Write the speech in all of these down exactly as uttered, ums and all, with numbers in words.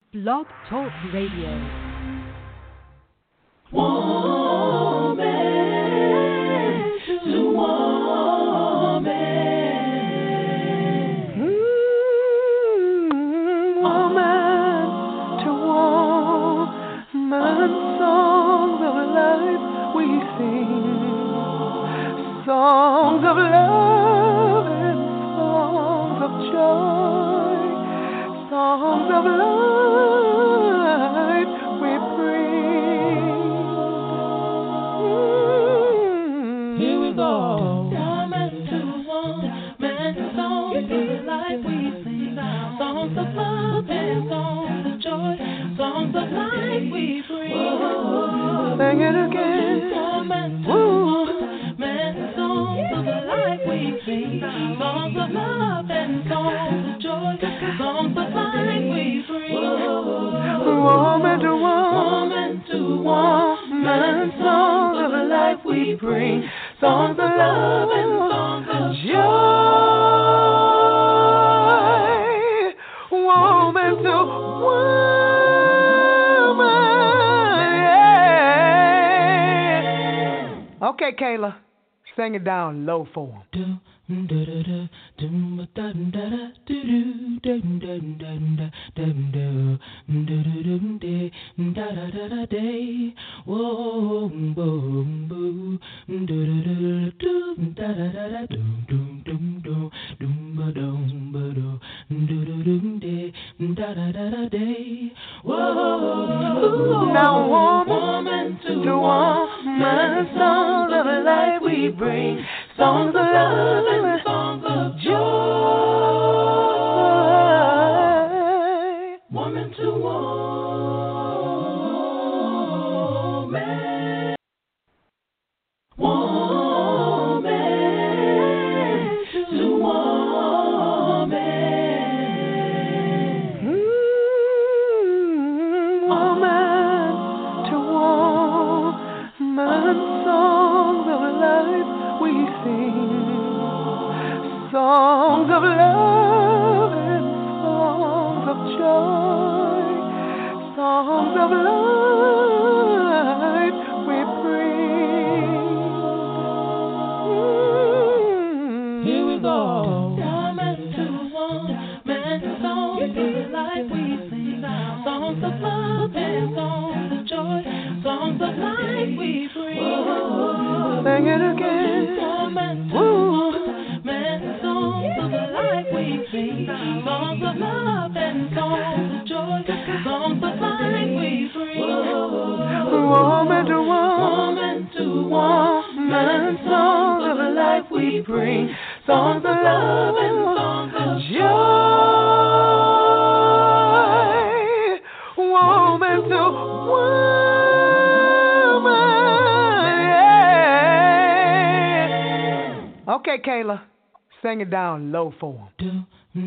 Blog Talk Radio. Woman to woman. Mm, woman to woman. Songs of life we sing. Songs of love and songs of joy. Songs of life we bring. Mm. Here we go. Woman to woman, songs of life we sing. Songs of love and songs of joy. Songs of life we bring. Whoa. Sing it again. Woman to woman, songs of life we sing. Songs of love and songs of joy. Songs of life we bring. Woman to woman to woman, songs of life we bring. Songs of love and songs of joy. Woman to woman, yeah. Okay, Kayla, sing it down low for him. Now woman to woman, songs of life we bring. Songs of love and songs of joy. Woman to woman. Woman to woman. Mm, woman to woman. Songs of life we sing. Songs of love and songs of joy. Songs of life we bring. Mm. Here we go. Woman to woman, songs of life we sing. Songs of love and songs of joy. Songs of life we bring. Whoa. Sing it again. Woman to woman, songs of life we sing. Songs of love and songs of joy. Songs of life we bring. Woman to woman to woman, songs of life we bring. Songs of love and songs of joy. Woman to woman, yeah. Okay, Kayla, sing it down low for him.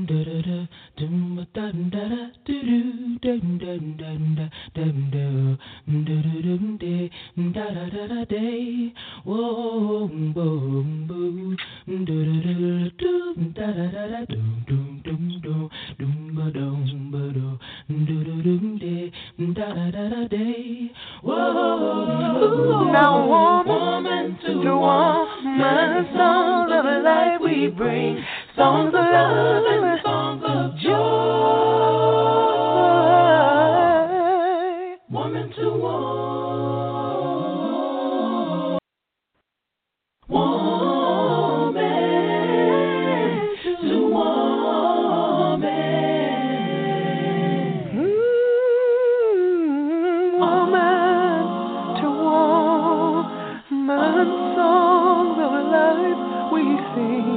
Now woman to woman, songs of life we bring. Songs of love and songs of joy. Woman to woman. Woman to woman. Mm, woman to woman, songs of life we sing.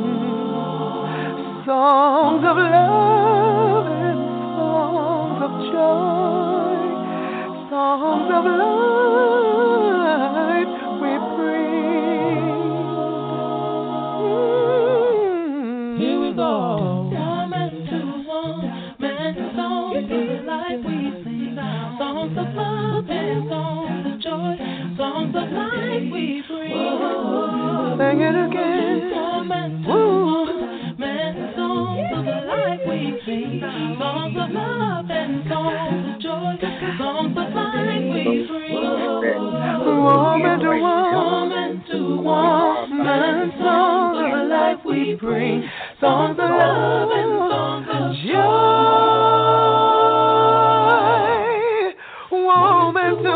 Songs of love and songs of joy. Songs of life we bring. Mm. Here we go. Woman to woman, songs of life we sing. Songs of love and songs of joy. Songs of life we bring. Whoa. Sing it again. Woman to woman, songs of life we sing. Songs of love and songs of joy. Songs of life we bring. Woman to woman to woman, songs of life we bring. Songs of love and songs of joy. Woman to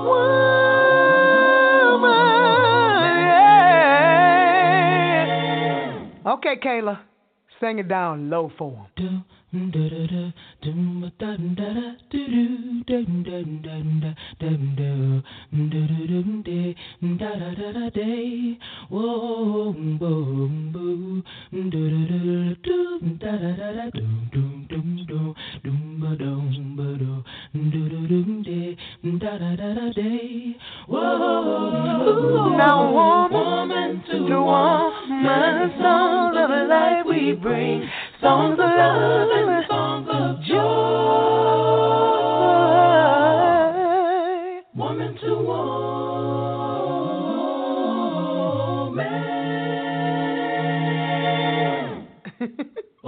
woman. Yeah. Okay, Kayla, sing it down low for him. Now woman to woman, songs of life we bring, songs of love and songs of joy. Woman to woman.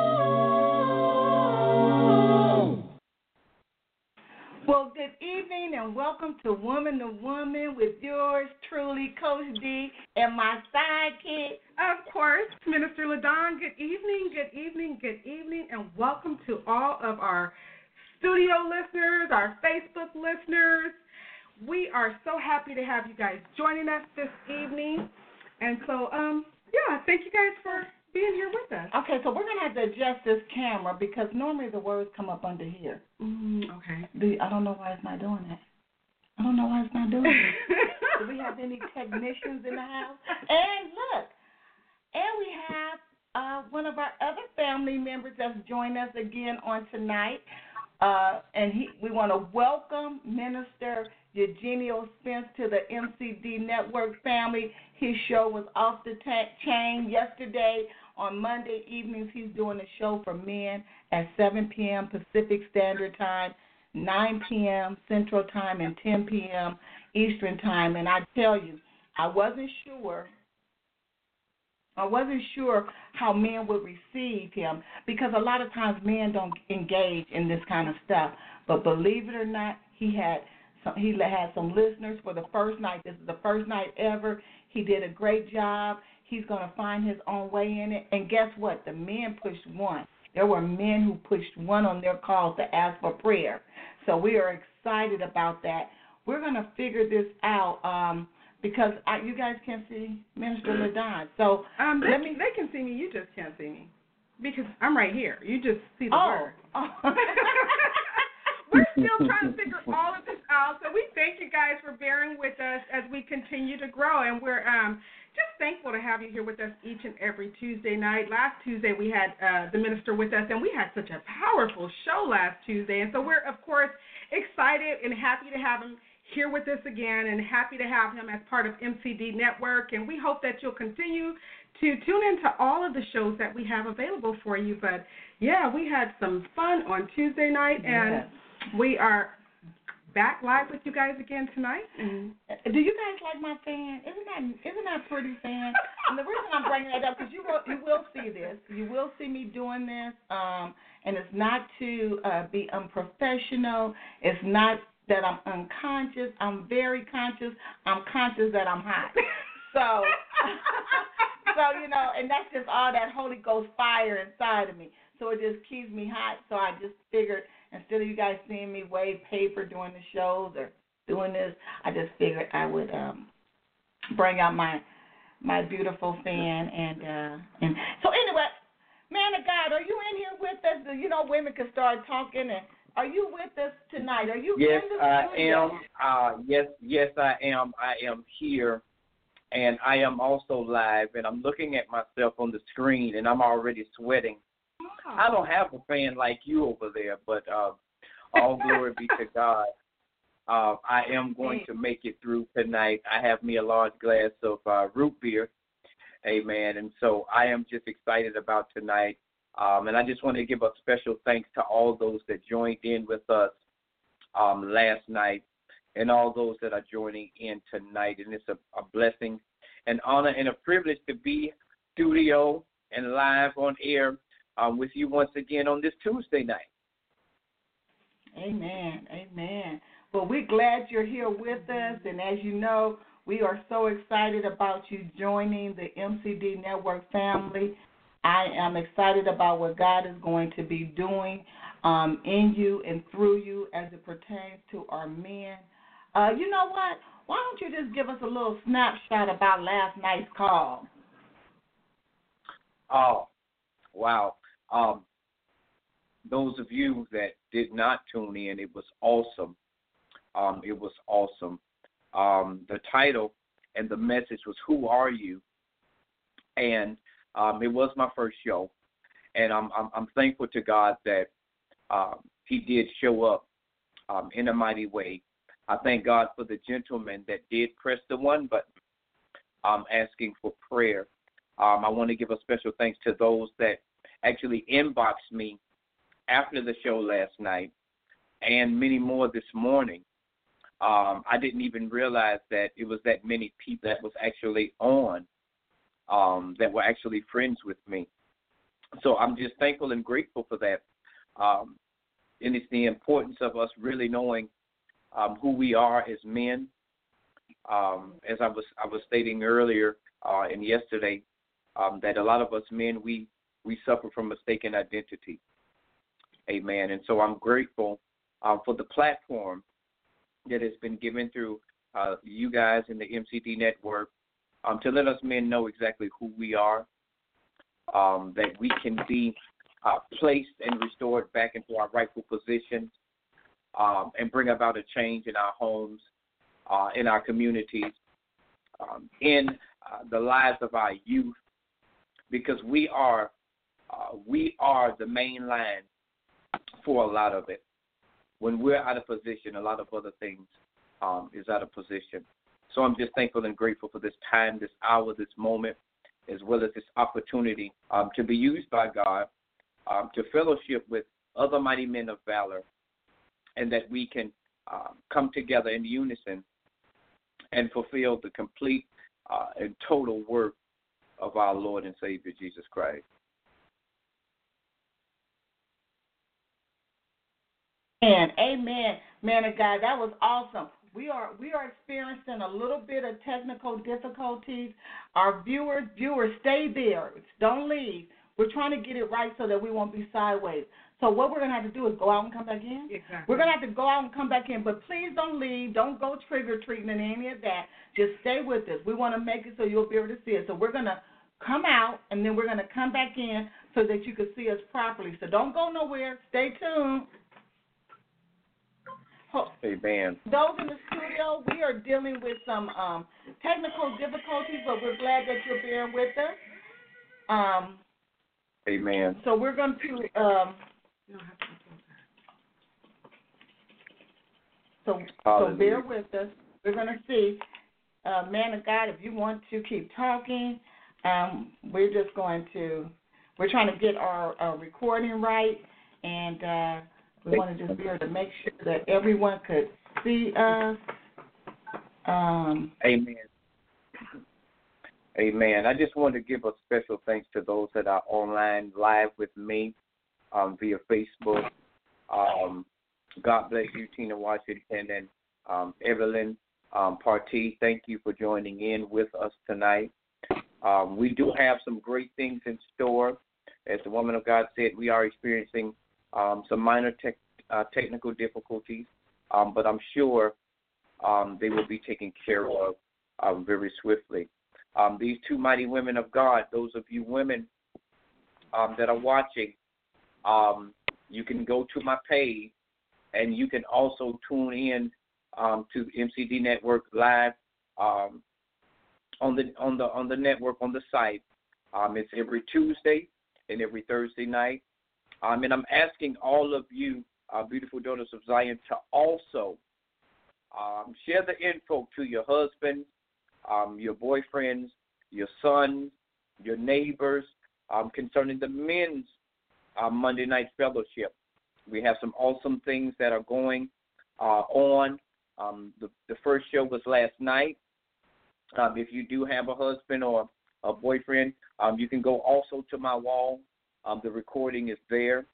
Well, good evening and welcome to Woman to Woman with yours truly, Coach D, and my sidekick. Of course, Minister LaDon. Good evening, good evening, good evening, and welcome to all of our studio listeners, our Facebook listeners. We are so happy to have you guys joining us this evening. And so, um, yeah, thank you guys for being here with us. Okay, so we're going to have to adjust this camera because normally the words come up under here. Mm, okay. The, I don't know why it's not doing that. I don't know why it's not doing that. Do we have any technicians in the house? And look, and we have uh, one of our other family members that's joined us again on tonight. Uh, and he, we want to welcome Minister Eugenio Spence to the M C D Network family. His show was off the ta- chain yesterday. On Monday evenings, he's doing a show for men at seven p.m. Pacific Standard Time, nine p.m. Central Time, and ten p.m. Eastern Time. And I tell you, I wasn't sure. I wasn't sure how men would receive him because a lot of times men don't engage in this kind of stuff. But believe it or not, he had some, he had some listeners for the first night. This is the first night ever. He did a great job. He's going to find his own way in it. And guess what? The men pushed one. There were men who pushed one on their call to ask for prayer. So we are excited about that. We're going to figure this out. Um, Because I, you guys can't see Minister LaDon. So um, they, let me. They can see me. You just can't see me because I'm right here. You just see the Oh. word. Oh. We're still trying to figure all of this out. So we thank you guys for bearing with us as we continue to grow. And we're um, just thankful to have you here with us each and every Tuesday night. Last Tuesday we had uh, the minister with us, and we had such a powerful show last Tuesday. And so we're, of course, excited and happy to have him here with us again, and happy to have him as part of M C D Network. And we hope that you'll continue to tune into all of the shows that we have available for you. But, yeah, we had some fun on Tuesday night, and Yes. we are back live with you guys again tonight. And do you guys like my fan? Isn't that isn't that pretty fan? And the reason I'm bringing that up because you will you will see this, you will see me doing this, um, and it's not to uh, be unprofessional. It's not that I'm unconscious. I'm very conscious. I'm conscious that I'm hot. So, so you know, and that's just all that Holy Ghost fire inside of me. So it just keeps me hot. So I just figured instead of you guys seeing me wave paper during the shows or doing this, I just figured I would um, bring out my my beautiful fan. And uh, and so anyway, man of God, are you in here with us? You know, women can start talking. And are you with us tonight? Are you yes, in the I studio? am. Uh, yes, yes, I am. I am here, and I am also live. And I'm looking at myself on the screen, and I'm already sweating. oh. I don't have a fan like you over there, but uh, all glory be to God. Uh, I am going to make it through tonight. I have me a large glass of uh, root beer, amen. And so I am just excited about tonight. Um, and I just want to give a special thanks to all those that joined in with us um, last night and all those that are joining in tonight. And it's a, a blessing, an honor, and a privilege to be studio and live on air um, with you once again on this Tuesday night. Amen. Amen. Well, we're glad you're here with us, and as you know, we are so excited about you joining the M C D Network family. I am excited about what God is going to be doing um, in you and through you as it pertains to our men. Uh, you know what? Why don't you just give us a little snapshot about last night's call? Oh, wow. Um, those of you that did not tune in, it was awesome. Um, it was awesome. Um, the title and the message was, "Who Are You?" And um, it was my first show, and I'm I'm, I'm thankful to God that um, He did show up um, in a mighty way. I thank God for the gentleman that did press the one button, um, asking for prayer. Um, I want to give a special thanks to those that actually inboxed me after the show last night, and many more this morning. Um, I didn't even realize that it was that many people that was actually on, um, that were actually friends with me. So I'm just thankful and grateful for that. Um, and it's the importance of us really knowing um, who we are as men. Um, as I was I was stating earlier uh, and yesterday, um, that a lot of us men, we, we suffer from mistaken identity. Amen. And so I'm grateful uh, for the platform that has been given through uh, you guys in the M C D network um, to let us men know exactly who we are, um, that we can be uh, placed and restored back into our rightful positions, um, and bring about a change in our homes, uh, in our communities, um, in uh, the lives of our youth, because we are uh, we are the main line for a lot of it. When we're out of position, a lot of other things um, is out of position. So I'm just thankful and grateful for this time, this hour, this moment, as well as this opportunity um, to be used by God um, to fellowship with other mighty men of valor, and that we can uh, come together in unison and fulfill the complete uh, and total work of our Lord and Savior, Jesus Christ. And amen, man of God, that was awesome. We are we are experiencing a little bit of technical difficulties. Our viewers, viewers, stay there. Don't leave. We're trying to get it right so that we won't be sideways. So what we're going to have to do is go out and come back in. Exactly. We're going to have to go out and come back in. But please don't leave. Don't go trigger-treating and any of that. Just stay with us. We want to make it so you'll be able to see it. So we're going to come out, and then we're going to come back in so that you can see us properly. So don't go nowhere. Stay tuned. Amen. Those in the studio, we are dealing with some um, technical difficulties, but we're glad that you're bearing with us. Um, Amen. so we're going to, um, so, so bear with us. We're going to see, uh, man of God, if you want to keep talking, um, we're just going to, we're trying to get our, our recording right, and uh, we want to just be able to make sure that everyone could see us. Um, Amen. Amen. I just want to give a special thanks to those that are online live with me um, via Facebook. Um, God bless you, Tina Washington and um, Evelyn um, Partee. Thank you for joining in with us tonight. Um, we do have some great things in store. As the woman of God said, we are experiencing um, some minor tech, uh, technical difficulties, um, but I'm sure um, they will be taken care of um, very swiftly. Um, these two mighty women of God, those of you women um, that are watching, um, you can go to my page, and you can also tune in um, to M C D Network Live um, on the on the on the network on the site. Um, it's every Tuesday and every Thursday night. Um, and I'm asking all of you, uh, beautiful daughters of Zion, to also um, share the info to your husband, um, your boyfriends, your sons, your neighbors, um, concerning the men's uh, Monday night fellowship. We have some awesome things that are going uh, on. Um, the, the first show was last night. Um, if you do have a husband or a boyfriend, um, you can go also to my wall. Um, the recording is there.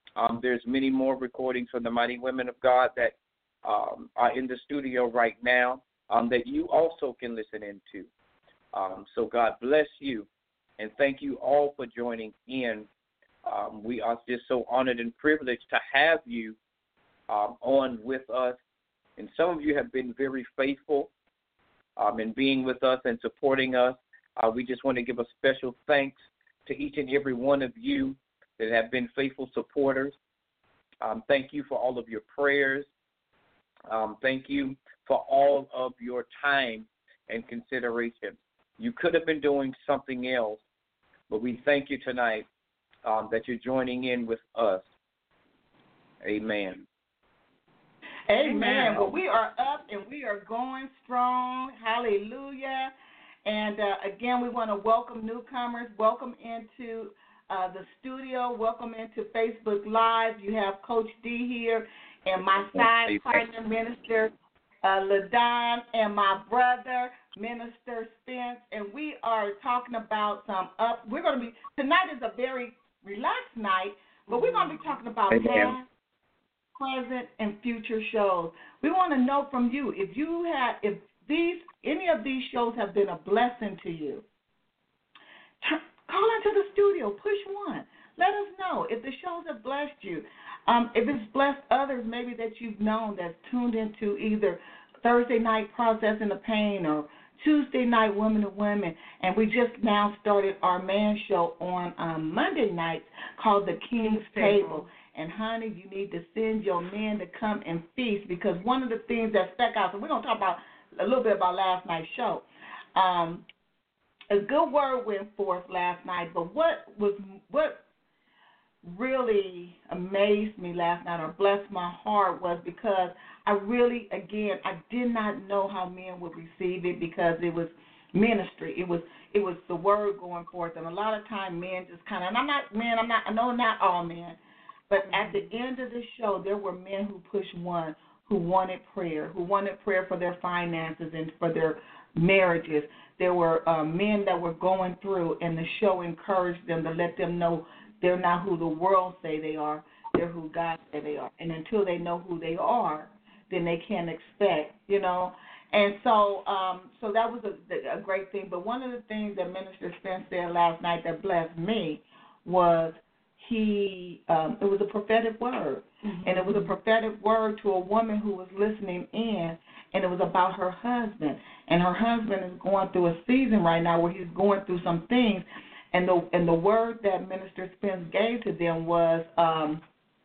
Um, there's many more recordings from the Mighty Women of God that um, are in the studio right now um, that you also can listen into. Um, so God bless you, and thank you all for joining in. Um, we are just so honored and privileged to have you um, on with us, and some of you have been very faithful um, in being with us and supporting us. Uh, we just want to give a special thanks to each and every one of you that have been faithful supporters. Um, thank you for all of your prayers. Um, thank you for all of your time and consideration. You could have been doing something else, but we thank you tonight um, that you're joining in with us. Amen. Amen. Well, we are up and we are going strong. Hallelujah. And uh, again, we want to welcome newcomers. Welcome into uh, the studio. Welcome into Facebook Live. You have Coach D here and my side partner, Minister uh, LaDon, and my brother, Minister Spence. And we are talking about some up. We're going to be, tonight is a very relaxed night, but we're going to be talking about past, present, and future shows. We want to know from you if you have, if these, any of these shows have been a blessing to you. Call into the studio, push one. Let us know if the shows have blessed you. Um, if it's blessed others, maybe that you've known that's tuned into either Thursday night Processing the Pain or Tuesday night Women to Women. And we just now started our man show on um, Monday nights called The King's Table. And, honey, you need to send your men to come and feast, because one of the things that stuck out, and we're going to talk about a little bit about last night's show. Um, a good word went forth last night, but what was what really amazed me last night or blessed my heart was because I really, again, I did not know how men would receive it, because it was ministry. It was it was the word going forth, and a lot of time men just kind of, and I'm not, men, I'm not, I know not all men, but at the end of the show, there were men who pushed one, who wanted prayer, who wanted prayer for their finances and for their marriages. There were uh, men that were going through, and the show encouraged them to let them know they're not who the world say they are, they're who God say they are. And until they know who they are, then they can't expect, you know. And so um, so that was a, a great thing. But one of the things that Minister Spence said last night that blessed me was he, um, it was a prophetic word. Mm-hmm. And it was a prophetic word to a woman who was listening in, and it was about her husband. And her husband is going through a season right now where he's going through some things. And the and the word that Minister Spence gave to them was um,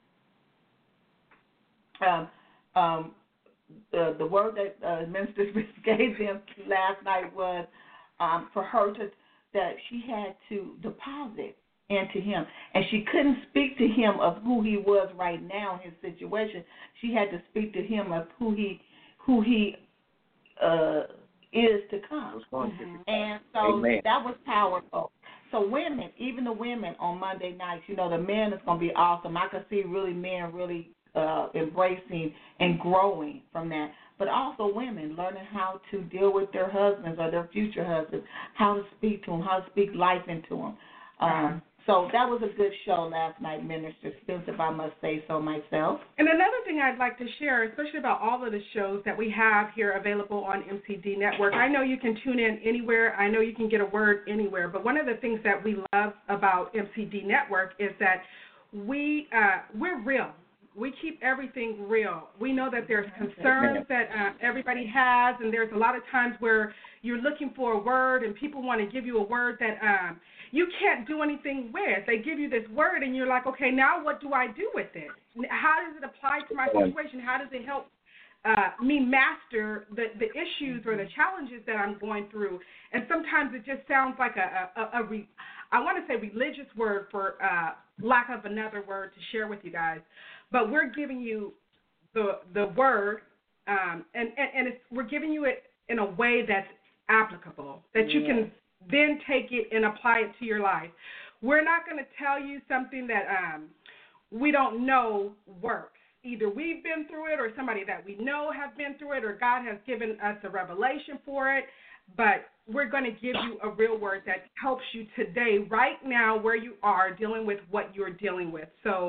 um, um, the, the word that uh, Minister Spence gave them last night was um, for her to, that she had to deposit into him. And she couldn't speak to him of who he was right now in his situation. She had to speak to him of who he who he uh, is to come. Mm-hmm. And so Amen. That was powerful. So women, even the women on Monday nights, you know, the men is going to be awesome. I could see really men really uh, embracing and growing from that. But also women learning how to deal with their husbands or their future husbands, how to speak to them, how to speak life into them. Um, so that was a good show last night, Minister Spence, if I must say so myself. And another thing I'd like to share, especially about all of the shows that we have here available on M C D Network, I know you can tune in anywhere. I know you can get a word anywhere. But one of the things that we love about M C D Network is that we, uh, we're real. We keep everything real. We know that there's concerns that uh, everybody has, and there's a lot of times where you're looking for a word and people want to give you a word that um, you can't do anything with. They give you this word, and you're like, okay, now what do I do with it? How does it apply to my situation? How does it help uh, me master the, the issues or the challenges that I'm going through? And sometimes it just sounds like a, a, a, a re, I want to say religious word for uh, lack of another word to share with you guys. But we're giving you the the word, um, and, and, and it's, we're giving you it in a way that's applicable, that you yeah. can then take it and apply it to your life. We're not going to tell you something that um, we don't know works. Either we've been through it or somebody that we know have been through it, or God has given us a revelation for it. But we're going to give you a real word that helps you today, right now, where you are, dealing with what you're dealing with. So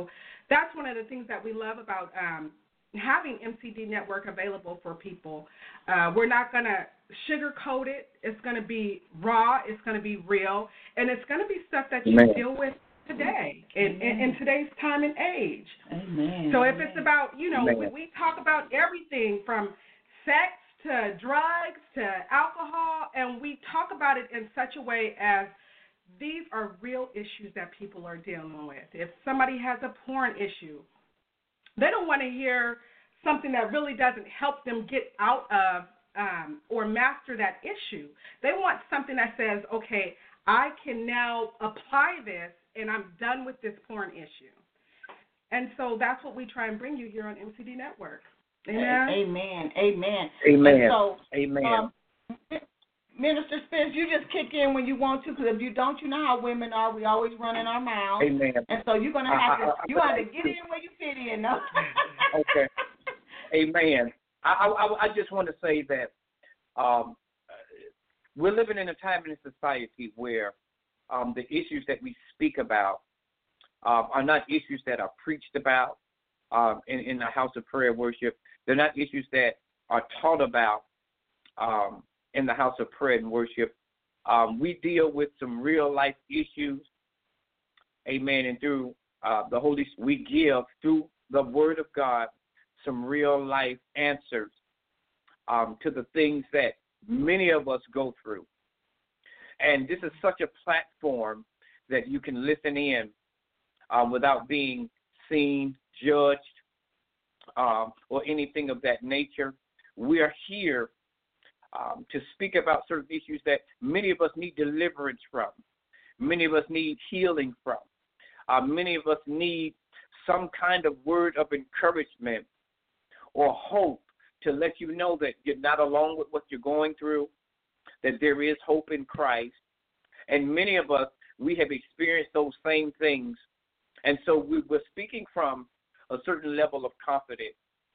that's one of the things that we love about um, having M C D Network available for people. Uh, we're not going to sugarcoat it. It's going to be raw. It's going to be real. And it's going to be stuff that you Amen. deal with today, in, in, in today's time and age. Amen. So if it's about, you know, Amen. we, we talk about everything from sex to drugs to alcohol, and we talk about it in such a way as these are real issues that people are dealing with. If somebody has a porn issue, they don't want to hear something that really doesn't help them get out of um, or master that issue. They want something that says, okay, I can now apply this and I'm done with this porn issue. And so that's what we try and bring you here on M C D Network. Amen. Amen. Amen. Amen. And so, Amen. Um, Minister Spence, you just kick in when you want to, because if you don't, you know how women are. We always run in our mouths. Amen. And so you're gonna have to I, I, you have to get in where you fit in. No? Okay. Amen. I, I I just want to say that um, we're living in a time in a society where um, the issues that we speak about um, are not issues that are preached about um, in, in the house of prayer worship. They're not issues that are taught about um, in the house of prayer and worship. Um, we deal with some real life issues, amen, and through uh, the Holy Spirit, we give through the Word of God some real life answers um, to the things that many of us go through. And this is such a platform that you can listen in um, without being seen, judged, um, or anything of that nature. We are here um, to speak about certain issues that many of us need deliverance from. Many of us need healing from. Uh, many of us need some kind of word of encouragement or hope to let you know that you're not alone with what you're going through, that there is hope in Christ. And many of us, we have experienced those same things. And so we, we're speaking from a certain level of confidence.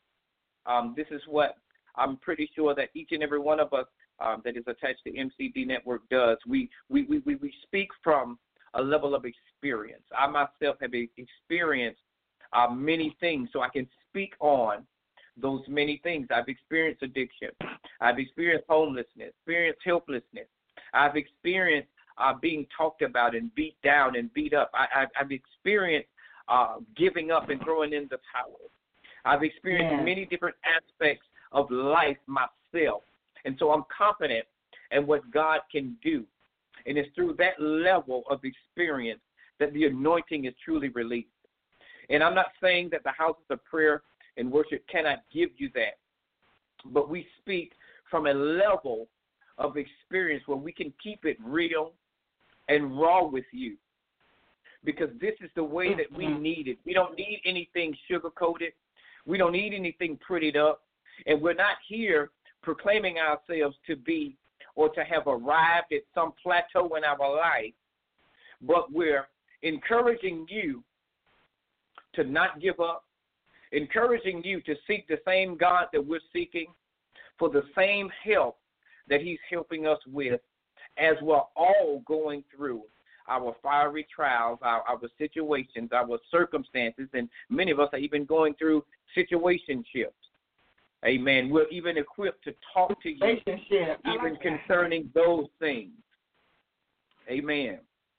Um, this is what I'm pretty sure that each and every one of us um, that is attached to M C D Network does. We, we, we, we speak from a level of experience. I myself have experienced uh, many things, so I can speak on those many things. I've experienced addiction. I've experienced homelessness, experienced helplessness. I've experienced uh, being talked about and beat down and beat up. I, I've, I've experienced uh, giving up and throwing in the towel. I've experienced yeah. many different aspects of life myself. And so I'm confident in what God can do. And it's through that level of experience that the anointing is truly released. And I'm not saying that the houses of prayer and worship cannot give you that, but we speak from a level of experience where we can keep it real and raw with you, because this is the way that we need it. We don't need anything sugar-coated. We don't need anything prettied up, and we're not here proclaiming ourselves to be or to have arrived at some plateau in our life, but we're encouraging you to not give up, encouraging you to seek the same God that we're seeking for the same help that he's helping us with as we're all going through our fiery trials, our, our situations, our circumstances, and many of us are even going through situationships. Amen. We're even equipped to talk to you even concerning those things. Amen.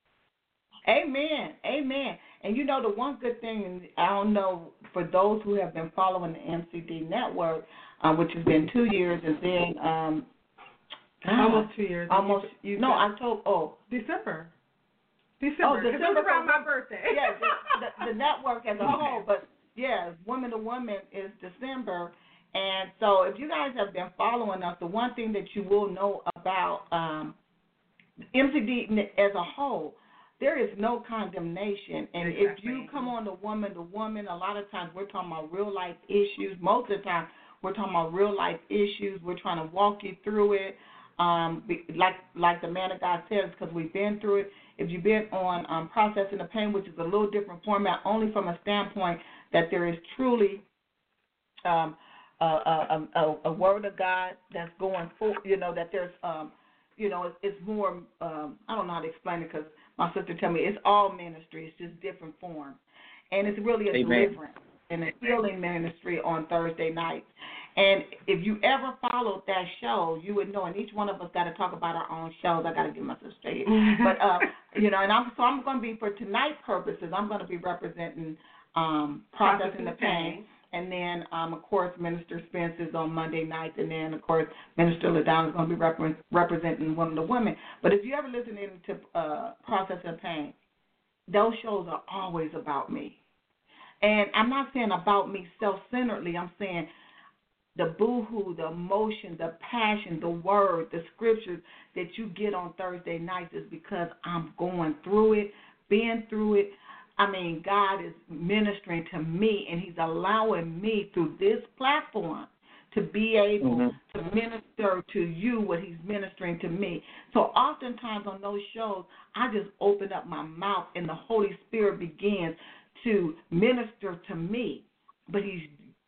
Amen. Amen. And you know, the one good thing, and I don't know, for those who have been following the M C D Network, um, which has been two years, and then um, almost two years. Almost. You, you no, October. Oh, December. December. Oh, December. It was around my birthday. Yeah, the, the, the network as a whole, but yeah, Women to Women is December. And so if you guys have been following us, the one thing that you will know about um, M C D as a whole, there is no condemnation. And exactly. If you come on the Woman to Woman, a lot of times we're talking about real life issues. Most of the time we're talking about real life issues. We're trying to walk you through it. Um, like like the man of God says, because we've been through it. If you've been on um, Processing the Pain, which is a little different format, only from a standpoint that there is truly um, a, a, a, a word of God that's going for, you know, that there's, um, you know, it's, it's more, um, I don't know how to explain it because my sister tell me it's all ministry. It's just different forms. and it's really a Amen. deliverance and a healing ministry on Thursday nights. And if you ever followed that show, you would know. And each one of us got to talk about our own shows. I got to give myself straight. But uh, you know, and I'm so I'm going to be for tonight's purposes. I'm going to be representing um, processing the pain. And then, um, of course, Minister Spence is on Monday nights. And then, of course, Minister LaDonna is going to be rep- representing one of the women. But if you ever listen to uh, Processing Pain, those shows are always about me. And I'm not saying about me self-centeredly. I'm saying the boo-hoo, the emotion, the passion, the word, the scriptures that you get on Thursday nights is because I'm going through it, been through it. I mean, God is ministering to me, and he's allowing me through this platform to be able mm-hmm. to minister to you what he's ministering to me. So oftentimes on those shows, I just open up my mouth, and the Holy Spirit begins to minister to me, but he's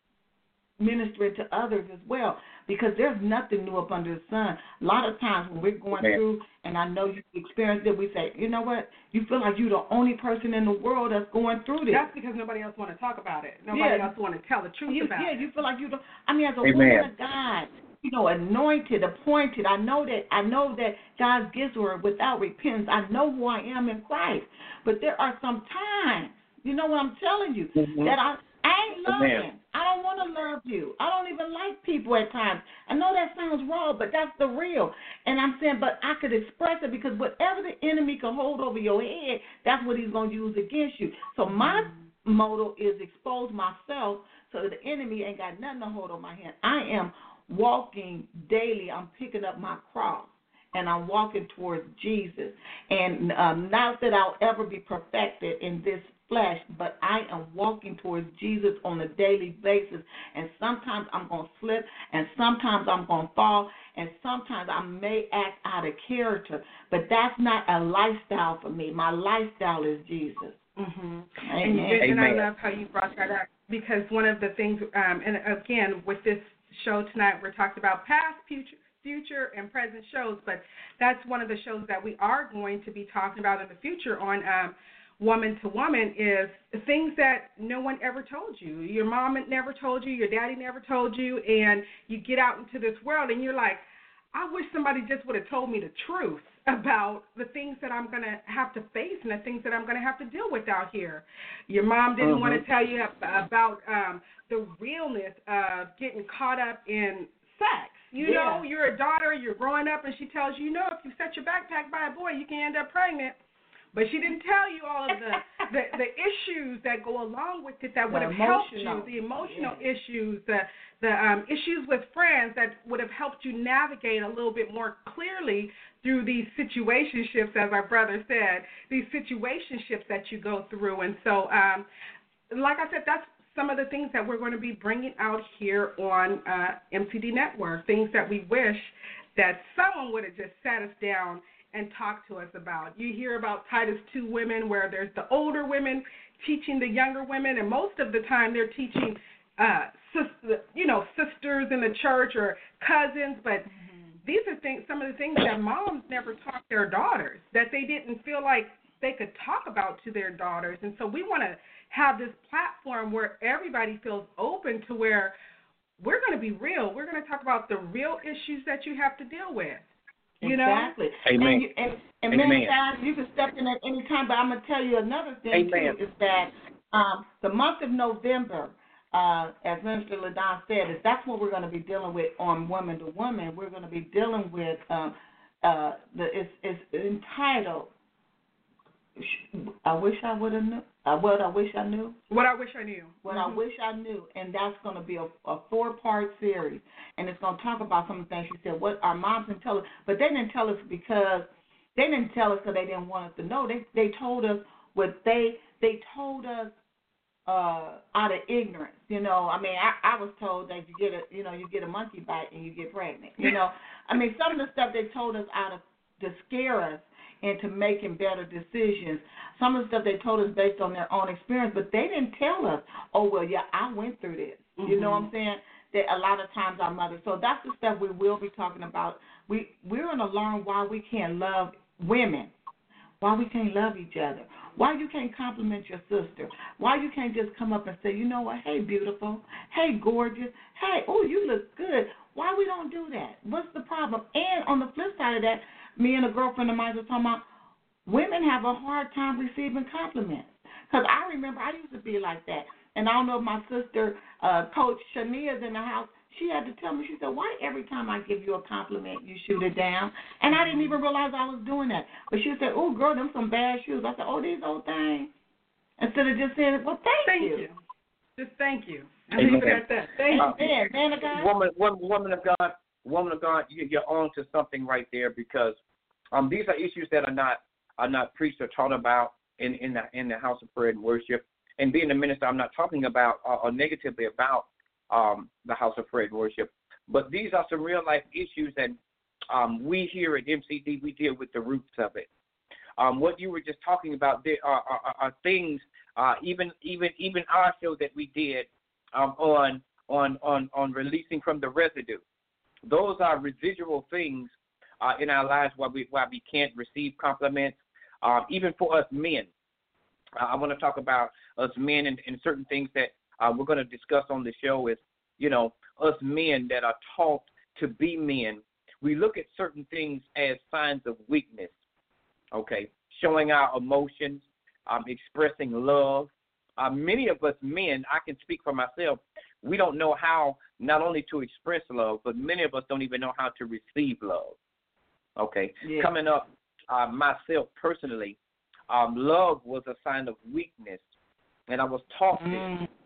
ministering to others as well, because there's nothing new up under the sun. A lot of times when we're going Man. through, and I know you've experienced it, we say, you know what, you feel like you're the only person in the world that's going through this. That's because nobody else want to talk about it. Nobody yeah. else want to tell the truth you, about yeah, it. Yeah, you feel like you don't. I mean, as a Amen. woman of God, you know, anointed, appointed, I know that I know that God's gifts were without repentance. I know who I am in Christ. But there are some times, you know what I'm telling you, mm-hmm. that I, I ain't loving. Amen. I don't want to love you. I don't even like people at times. I know that sounds wrong, but that's the real. And I'm saying, but I could express it because whatever the enemy can hold over your head, that's what he's going to use against you. So my motto is expose myself so that the enemy ain't got nothing to hold on my hand. I am walking daily. I'm picking up my cross, and I'm walking towards Jesus. And um, not that I'll ever be perfected in this flesh, but I am walking towards Jesus on a daily basis, and sometimes I'm going to slip, and sometimes I'm going to fall, and sometimes I may act out of character, but that's not a lifestyle for me. My lifestyle is Jesus. Mm-hmm. Amen. And, and I Amen. love how you brought that up, because one of the things, um, and again, with this show tonight, we're talking about past, future, future and present shows, but that's one of the shows that we are going to be talking about in the future on um, Woman to Woman, is things that no one ever told you. Your mom never told you, your daddy never told you, and you get out into this world and you're like, I wish somebody just would have told me the truth about the things that I'm going to have to face and the things that I'm going to have to deal with out here. Your mom didn't mm-hmm. want to tell you about um, the realness of getting caught up in sex. You yeah. know, you're a daughter, you're growing up, and she tells you, you know, if you set your backpack by a boy, you can end up pregnant. But she didn't tell you all of the, the, the issues that go along with it that would have helped you, the emotional yeah. issues, the the um, issues with friends that would have helped you navigate a little bit more clearly through these situationships, as our brother said, these situationships that you go through. And so, um, like I said, that's some of the things that we're going to be bringing out here on uh, M C D Network, things that we wish that someone would have just sat us down and talk to us about. You hear about Titus two women, where there's the older women teaching the younger women, and most of the time they're teaching, uh, sis- you know, sisters in the church or cousins. But mm-hmm. these are things, some of the things that moms never taught their daughters, that they didn't feel like they could talk about to their daughters. And so we want to have this platform where everybody feels open to where we're going to be real. We're going to talk about the real issues that you have to deal with. You exactly. know? Amen. And, you, and, and Amen. many times you can step in at any time, but I'm going to tell you another thing, Amen. too, is that um, the month of November, uh, as Minister LaDon said, is that's what we're going to be dealing with on Woman to Woman. We're going to be dealing with, um, uh, the it's, it's entitled, I wish I would have knew. Uh, what I wish I knew. What I wish I knew. What mm-hmm. I wish I knew, and that's going to be a, a four-part series, and it's going to talk about some of the things she said. What our moms didn't tell us, but they didn't tell us because they didn't tell us because they didn't want us to know. They they told us what they they told us uh, out of ignorance. You know, I mean, I, I was told that you get a you know you get a monkey bite and you get pregnant. You know, I mean, some of the stuff they told us out of to scare us into making better decisions. Some of the stuff they told us based on their own experience, but they didn't tell us, oh, well, yeah, I went through this. Mm-hmm. You know what I'm saying? That a lot of times our mothers. So that's the stuff we will be talking about. We, we're going to learn why we can't love women, Why we can't love each other? Why you can't compliment your sister? Why you can't just come up and say, you know what, hey, beautiful, hey, gorgeous, hey, oh, you look good. Why we don't do that? What's the problem? And on the flip side of that, me and a girlfriend of mine was talking about women have a hard time receiving compliments. Because I remember I used to be like that. And I don't know if my sister, uh, Coach Shania's in the house, she had to tell me, she said, why every time I give you a compliment, you shoot it down? And I didn't even realize I was doing that. But she said, oh, girl, them some bad shoes. I said, oh, these old things. Instead of just saying, well, thank, thank you. you. Just thank you. And leave it at that. Thank uh, you. Man, man of God. Woman, woman, woman of God, woman of God, you, you're on to something right there because um, these are issues that are not are not preached or taught about in, in the in the house of prayer and worship. And being a minister, I'm not talking about uh, or negatively about um, the house of prayer and worship, but these are some real life issues, and um, we here at M C D we deal with the roots of it. Um, what you were just talking about, there are, are, are things. Uh, even even even our show that we did um, on on on on releasing from the residue. Those are residual things uh, in our lives why we why we can't receive compliments. Uh, even for us men, uh, I want to talk about us men and, and certain things that uh, we're going to discuss on the show. Is you know us men that are taught to be men. We look at certain things as signs of weakness. Okay, showing our emotions. Um, expressing love. Uh, many of us men, I can speak for myself, we don't know how not only to express love, but many of us don't even know how to receive love. Okay. Yeah. Coming up, uh, myself personally, um, love was a sign of weakness, and I was taught Mm. this.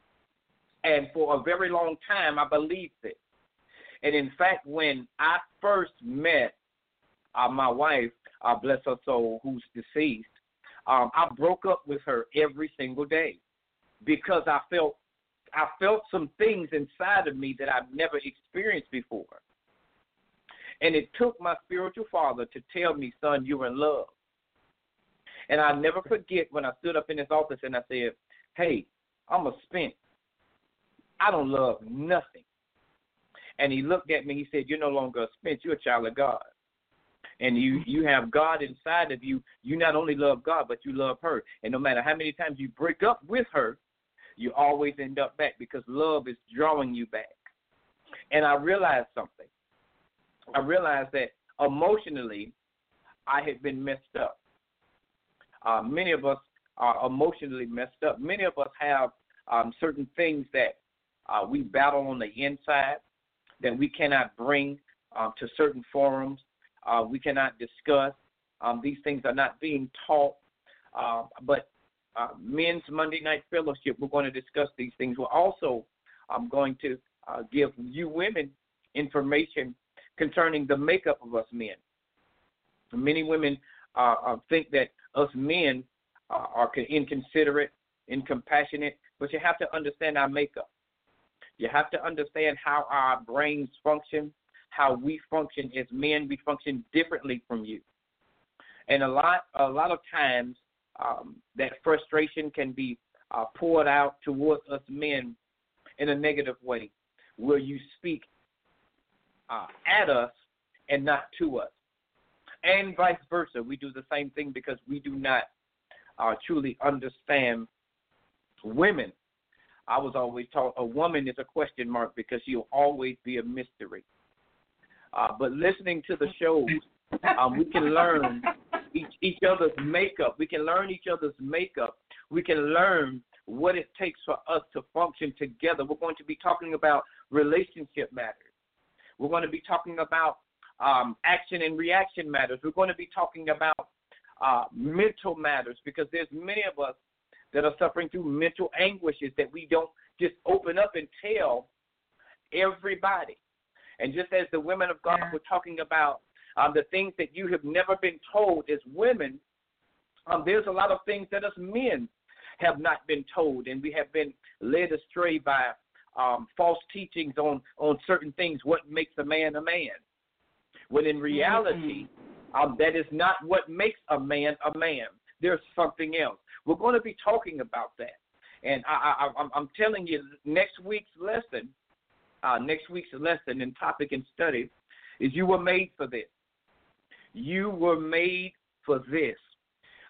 And for a very long time, I believed it. And in fact, when I first met uh, my wife, uh, bless her soul, who's deceased, Um, I broke up with her every single day because I felt I felt some things inside of me that I've never experienced before. And it took my spiritual father to tell me, son, you're in love. And I'll never forget when I stood up in his office and I said, hey, I'm a spent. I don't love nothing. And he looked at me, he said, you're no longer a spent, you're a child of God. And you, you have God inside of you. You not only love God, but you love her. And no matter how many times you break up with her, you always end up back because love is drawing you back. And I realized something. I realized that emotionally, I had been messed up. Uh, many of us are emotionally messed up. Many of us have um, certain things that uh, we battle on the inside that we cannot bring um, to certain forums. Uh, we cannot discuss. Um, these things are not being taught. Uh, but uh, Men's Monday Night Fellowship, we're going to discuss these things. We're also um, going to uh, give you women information concerning the makeup of us men. Many women uh, uh, think that us men uh, are inconsiderate, incompassionate, but you have to understand our makeup. You have to understand how our brains function. How we function as men, we function differently from you. And a lot a lot of times um, that frustration can be uh, poured out towards us men in a negative way, where you speak uh, at us and not to us. And vice versa. We do the same thing because we do not uh, truly understand women. I was always taught a woman is a question mark because she'll always be a mystery. Uh, but listening to the shows, um, we can learn each, each other's makeup. We can learn each other's makeup. We can learn what it takes for us to function together. We're going to be talking about relationship matters. We're going to be talking about um, action and reaction matters. We're going to be talking about uh, mental matters because there's many of us that are suffering through mental anguishes that we don't just open up and tell everybody. And just as the women of God yeah. were talking about um, the things that you have never been told as women, um, there's a lot of things that us men have not been told, and we have been led astray by um, false teachings on, on certain things, what makes a man a man. When in reality, mm-hmm. um, that is not what makes a man a man. There's something else. We're going to be talking about that. And I, I, I'm, I'm telling you, next week's lesson, Uh, next week's lesson and topic and study is you were made for this. You were made for this.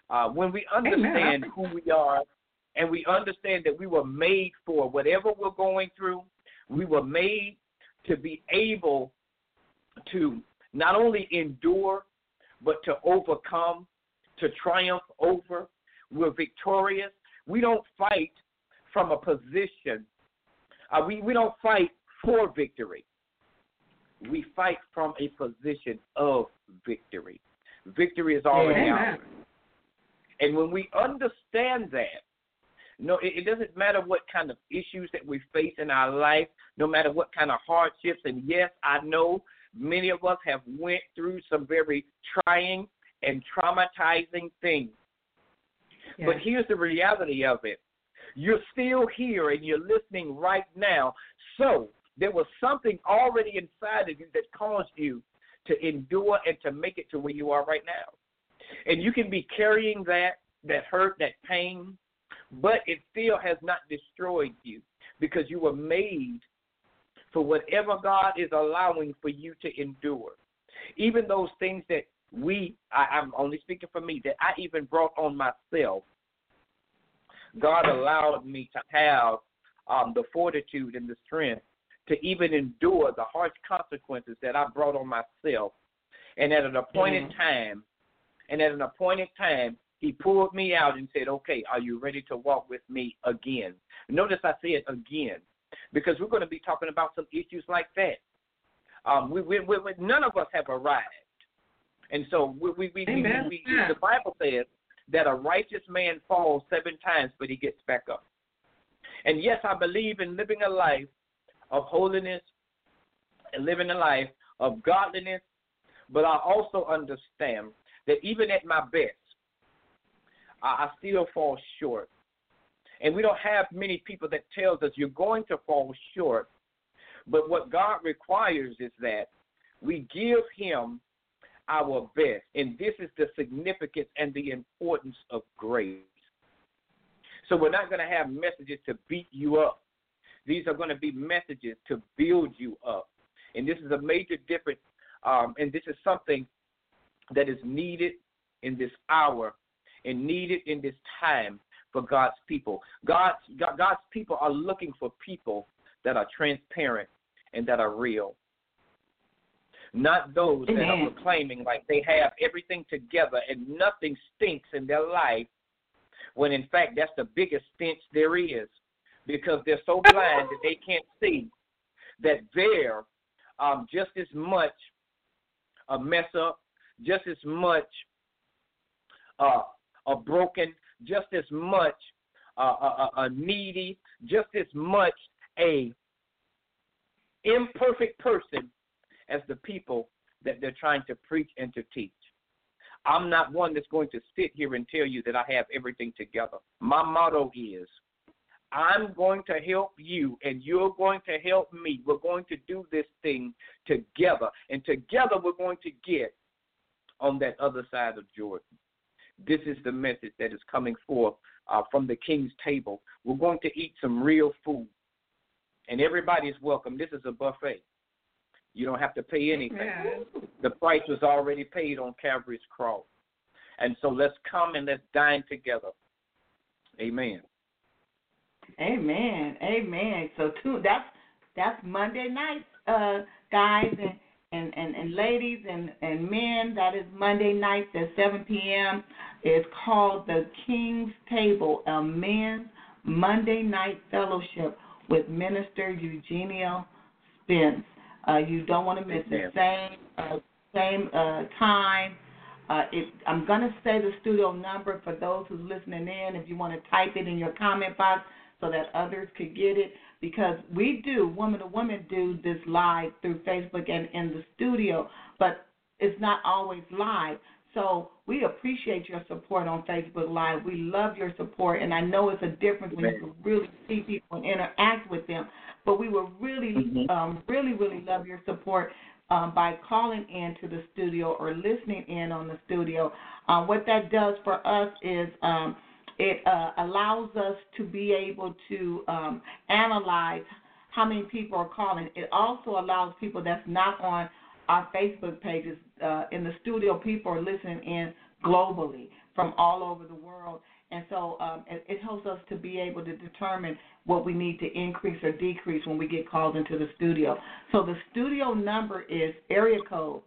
Uh, when we understand Amen. who we are and we understand that we were made for whatever we're going through, we were made to be able to not only endure, but to overcome, to triumph over. We're victorious. We don't fight from a position. Uh, we, we don't fight for victory. We fight from a position of victory. Victory is already Amen. ours. And when we understand that, no, it, it doesn't matter what kind of issues that we face in our life, no matter what kind of hardships. And yes, I know many of us have went through some very trying and traumatizing things. Yes. But here's the reality of it. You're still here and you're listening right now. So there was something already inside of you that caused you to endure and to make it to where you are right now. And you can be carrying that, that hurt, that pain, but it still has not destroyed you because you were made for whatever God is allowing for you to endure. Even those things that we, I, I'm only speaking for me, that I even brought on myself, God allowed me to have um, the fortitude and the strength to even endure the harsh consequences that I brought on myself. And at an appointed mm-hmm. time, and at an appointed time, he pulled me out and said, okay, are you ready to walk with me again? Notice I said again, because we're going to be talking about some issues like that. Um, we, we, we, none of us have arrived. And so we, we, we, we, we, the Bible says that a righteous man falls seven times, but he gets back up. And yes, I believe in living a life of holiness and living a life of godliness, but I also understand that even at my best, I, I still fall short. And we don't have many people that tells us you're going to fall short, but what God requires is that we give him our best. And this is the significance and the importance of grace. So we're not going to have messages to beat you up. These are going to be messages to build you up. And this is a major difference, um, and this is something that is needed in this hour and needed in this time for God's people. God's, God's people are looking for people that are transparent and that are real. Not those that are proclaiming like they have everything together and nothing stinks in their life, when in fact that's the biggest stench there is, because they're so blind that they can't see that they're um, just as much a mess up, just as much uh, a broken, just as much uh, a, a needy, just as much a imperfect person as the people that they're trying to preach and to teach. I'm not one that's going to sit here and tell you that I have everything together. My motto is, I'm going to help you and you're going to help me. We're going to do this thing together, and together we're going to get on that other side of Jordan. This is the message that is coming forth uh, from the King's table. We're going to eat some real food, and everybody's welcome. This is a buffet. You don't have to pay anything. Yeah. The price was already paid on Calvary's cross. And so let's come and let's dine together. Amen. Amen. Amen. So too, that's that's Monday night, uh, guys and, and, and, and ladies and, and men. That is Monday night at seven p.m. It's called the King's Table, a men's Monday night fellowship with Minister Eugenio Spence. Uh, you don't want to miss it. Same, uh, same uh, time. Uh, it, I'm going to say the studio number for those who's listening in, if you want to type it in your comment box so that others could get it, because we do, woman to woman, do this live through Facebook and in the studio, but it's not always live. So we appreciate your support on Facebook Live. We love your support, and I know it's a difference when you can really see people and interact with them. But we would really, mm-hmm. um, really, really love your support um, by calling in to the studio or listening in on the studio. Uh, what that does for us is um, it uh, allows us to be able to um, analyze how many people are calling. It also allows people that's not on our Facebook pages uh, in the studio, people are listening in globally. from all over the world. And so um, it, it helps us to be able to determine what we need to increase or decrease when we get called into the studio. So the studio number is area code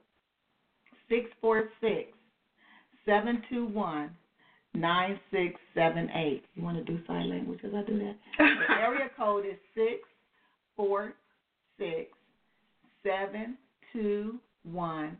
six four six, seven two one, nine six seven eight. You want to do sign language as I do that? The area code is six four six, seven two one,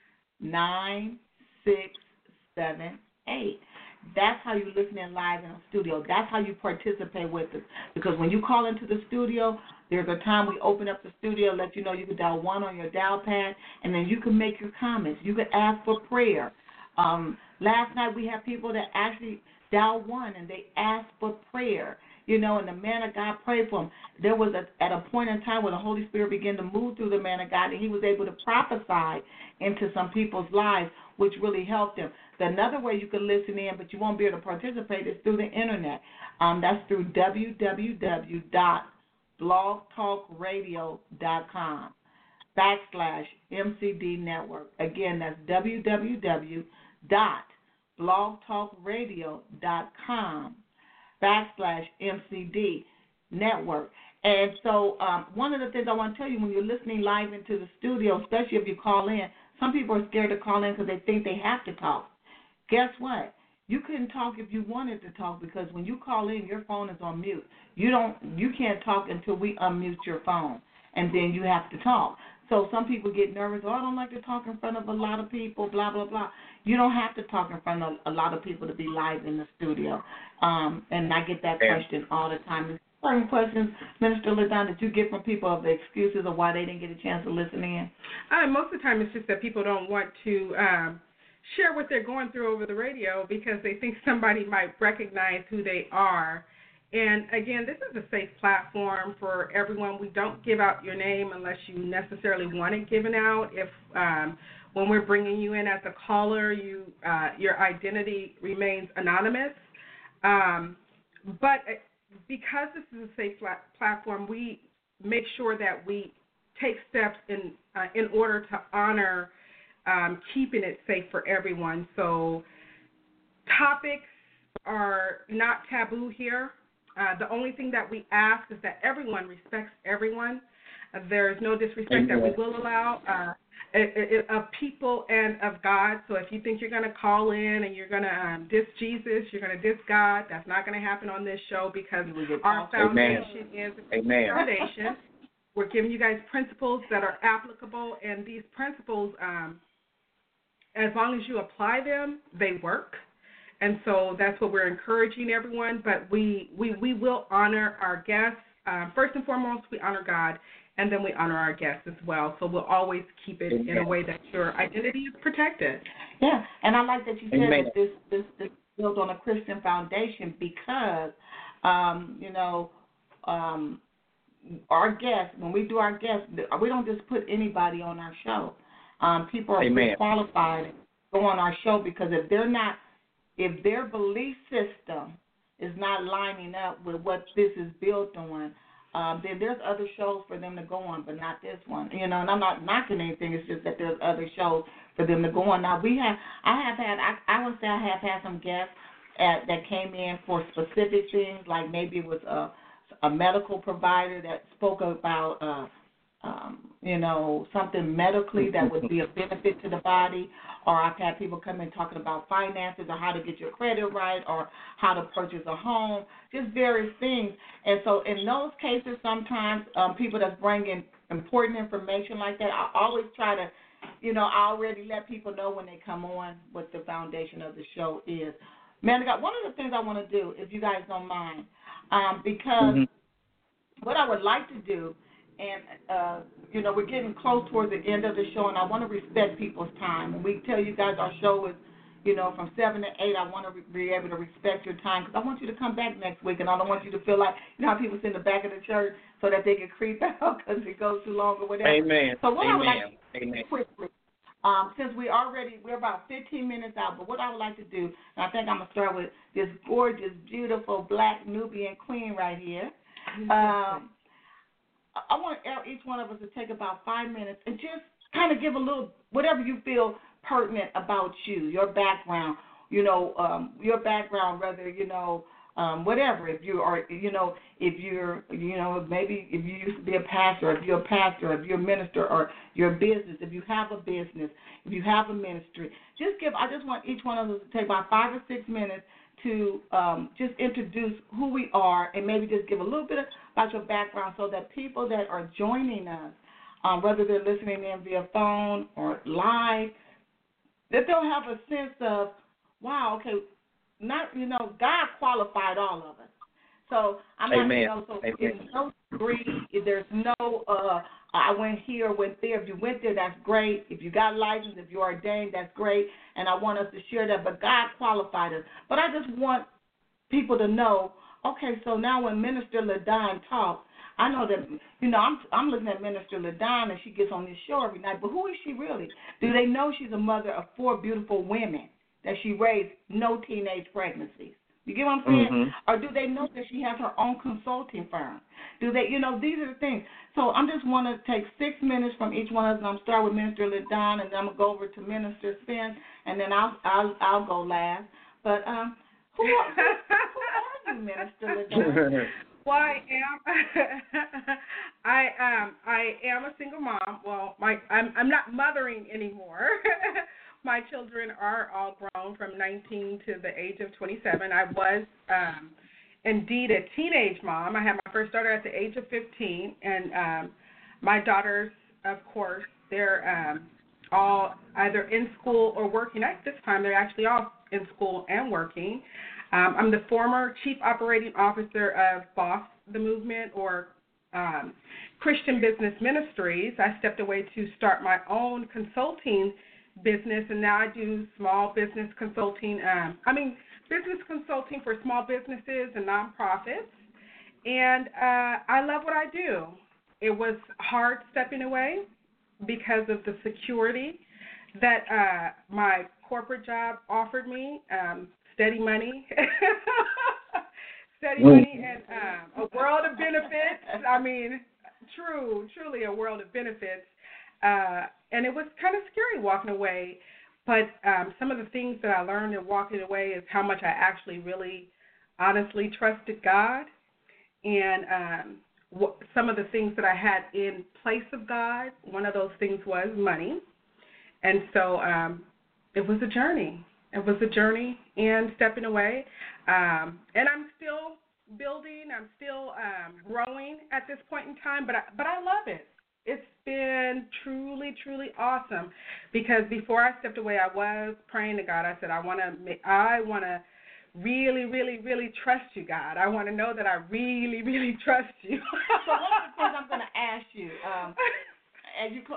nine six seven eight. That's how you listen in live in a studio. That's how you participate with us. Because when you call into the studio, there's a time we open up the studio, let you know you can dial one on your dial pad, and then you can make your comments. You can ask for prayer. Um, last night we had people that actually dial one and they asked for prayer. You know, and the man of God prayed for him. There was a, at a point in time when the Holy Spirit began to move through the man of God, and he was able to prophesy into some people's lives, which really helped them. The another way you can listen in, but you won't be able to participate, is through the internet. Um, that's through w w w dot blog talk radio dot com backslash M C D network. Again, that's w w w dot blog talk radio dot com backslash M C D network. And so um, one of the things I want to tell you, when you're listening live into the studio, especially if you call in, some people are scared to call in because they think they have to talk. Guess what? You couldn't talk if you wanted to talk, because when you call in, your phone is on mute. You don't, you can't talk until we unmute your phone, and then you have to talk. So some people get nervous. Oh, I don't like to talk in front of a lot of people, blah, blah, blah. You don't have to talk in front of a lot of people to be live in the studio. Um, and I get that yeah. question all the time. Certain questions, Minister LaDon, that you get from people of the excuses of why they didn't get a chance to listen in? Uh, most of the time it's just that people don't want to um, share what they're going through over the radio because they think somebody might recognize who they are. And, again, this is a safe platform for everyone. We don't give out your name unless you necessarily want it given out. If um, when we're bringing you in as a caller, you uh, your identity remains anonymous. Um, but because this is a safe platform, we make sure that we take steps in uh, in order to honor um, keeping it safe for everyone. So topics are not taboo here. Uh, the only thing that we ask is that everyone respects everyone. Uh, there is no disrespect Amen. That we will allow uh, it, it, of people and of God. So if you think you're going to call in and you're going to um, diss Jesus, you're going to diss God, that's not going to happen on this show, because our foundation Amen. Is a Amen. foundation. We're giving you guys principles that are applicable, and these principles, um, as long as you apply them, they work. And so that's what we're encouraging everyone. But we, we, we will honor our guests. Uh, first and foremost, we honor God, and then we honor our guests as well. So we'll always keep it Amen. In a way that your identity is protected. Yeah, and I like that you said Amen. that this, this, this builds on a Christian foundation, because, um, you know, um, our guests, when we do our guests, we don't just put anybody on our show. Um, people are Amen. qualified to go on our show, because if they're not, if their belief system is not lining up with what this is built on, um, then there's other shows for them to go on, but not this one. You know, and I'm not knocking anything. It's just that there's other shows for them to go on. Now, we have, I have had, I, I would say I have had some guests at, that came in for specific things, like maybe it was a, a medical provider that spoke about, uh, um, you know, something medically that would be a benefit to the body. Or I've had people come in talking about finances, or how to get your credit right, or how to purchase a home, just various things. And so in those cases, sometimes um, people that's bringing important information like that, I always try to, you know, I already let people know when they come on what the foundation of the show is. Man, God, one of the things I want to do, if you guys don't mind, um, because mm-hmm. what I would like to do, and, uh, you know, we're getting close towards the end of the show, and I want to respect people's time. When we tell you guys our show is, you know, from seven to eight, I want to be able to respect your time, because I want you to come back next week, and I don't want you to feel like, you know how people sit in the back of the church so that they can creep out because it goes too long or whatever. Amen. So what Amen. I would like to do Amen. quickly, um, since we already, we're about fifteen minutes out, but what I would like to do, and I think I'm going to start with this gorgeous, beautiful black Nubian queen right here. Um, I want each one of us to take about five minutes and just kind of give a little, whatever you feel pertinent about you, your background, you know, um, your background, whether, you know, um, whatever, if you are, you know, if you're, you know, maybe if you used to be a pastor, if you're a pastor, if you're a minister, or your business, if you have a business, if you have a ministry, just give, I just want each one of us to take about five or six minutes to um, just introduce who we are and maybe just give a little bit about your background so that people that are joining us, um, whether they're listening in via phone or live, that they'll have a sense of, wow, okay, not, you know, God qualified all of us. So I'm not, Amen. you know, so Amen. there's no degree, there's no, uh, I went here, went there. If you went there, that's great. If you got license, if you're ordained, that's great. And I want us to share that. But God qualified us. But I just want people to know, okay, so now when Minister LaDon talks, I know that, you know, I'm I'm looking at Minister LaDon and she gets on this show every night. But who is she really? Do they know she's a mother of four beautiful women that she raised, no teenage pregnancies? You get what I'm saying? Mm-hmm. Or do they know that she has her own consulting firm? Do they, you know, these are the things. So I'm just want to take six minutes from each one of us, and I'm start with Minister LaDon, and then I'm gonna go over to Minister Spence, and then I'll I'll I'll go last. But um, who are, who, who are you, Minister LaDon? Well, I am. I um I am a single mom. Well, my I'm I'm not mothering anymore. My children are all grown from nineteen to the age of twenty-seven. I was um, indeed a teenage mom. I had my first daughter at the age of fifteen, and um, my daughters, of course, they're um, all either in school or working. At this time, they're actually all in school and working. Um, I'm the former Chief Operating Officer of BOSS, the movement, or um, Christian Business Ministries. I stepped away to start my own consulting business, and now I do small business consulting. Um, I mean, business consulting for small businesses and nonprofits. And uh, I love what I do. It was hard stepping away because of the security that uh, my corporate job offered me, um, steady money, steady money, and um, a world of benefits. I mean, true, truly a world of benefits. Uh, and it was kind of scary walking away, but um, some of the things that I learned in walking away is how much I actually really honestly trusted God, and um, what, some of the things that I had in place of God, one of those things was money, and so um, it was a journey. It was a journey and stepping away, um, and I'm still building, I'm still um, growing at this point in time, but I, but I love it. It's been truly, truly awesome, because before I stepped away, I was praying to God. I said, I want to, I want to really, really, really trust you, God. I want to know that I really, really trust you. So one of the things I'm going to ask you, um, as you,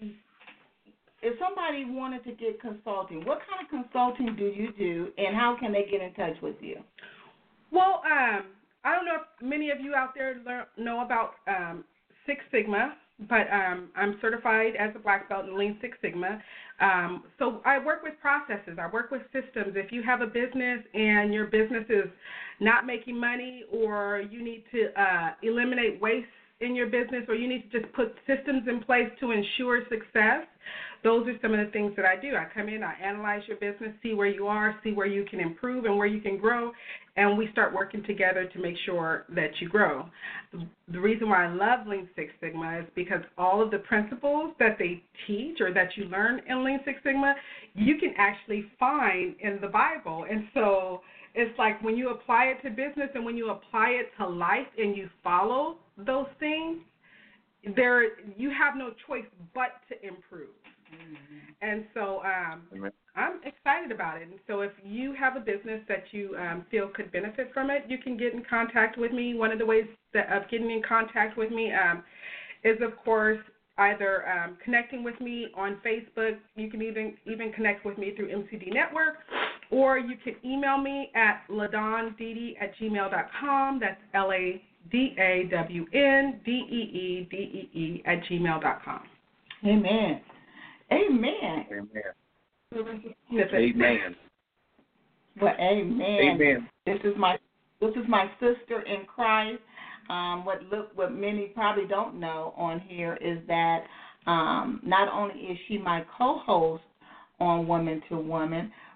if somebody wanted to get consulting, what kind of consulting do you do, and how can they get in touch with you? Well, um, I don't know if many of you out there learn, know about um, Six Sigma. But um, I'm certified as a black belt in Lean Six Sigma. Um, so I work with processes. I work with systems. If you have a business and your business is not making money, or you need to uh, eliminate waste in your business, or you need to just put systems in place to ensure success, those are some of the things that I do. I come in, I analyze your business, see where you are, see where you can improve and where you can grow, and we start working together to make sure that you grow. The reason why I love Lean Six Sigma is because all of the principles that they teach or that you learn in Lean Six Sigma, you can actually find in the Bible. And so it's like when you apply it to business and when you apply it to life and you follow those things, there you have no choice but to improve. Mm-hmm. And so um, I'm excited about it. And so if you have a business that you um, feel could benefit from it, you can get in contact with me. One of the ways that, of getting in contact with me um, is, of course, either um, connecting with me on Facebook. You can even even connect with me through M C D Network, or you can email me at ladondede at gmail dot com. That's L A D A W N D E E D E E at gmail dot com. Amen. Amen. Amen. Amen. Well, amen. Amen. This is my this is my sister in Christ. Um, what look what many probably don't know on here is that um, not only is she my co-host on Woman to Woman,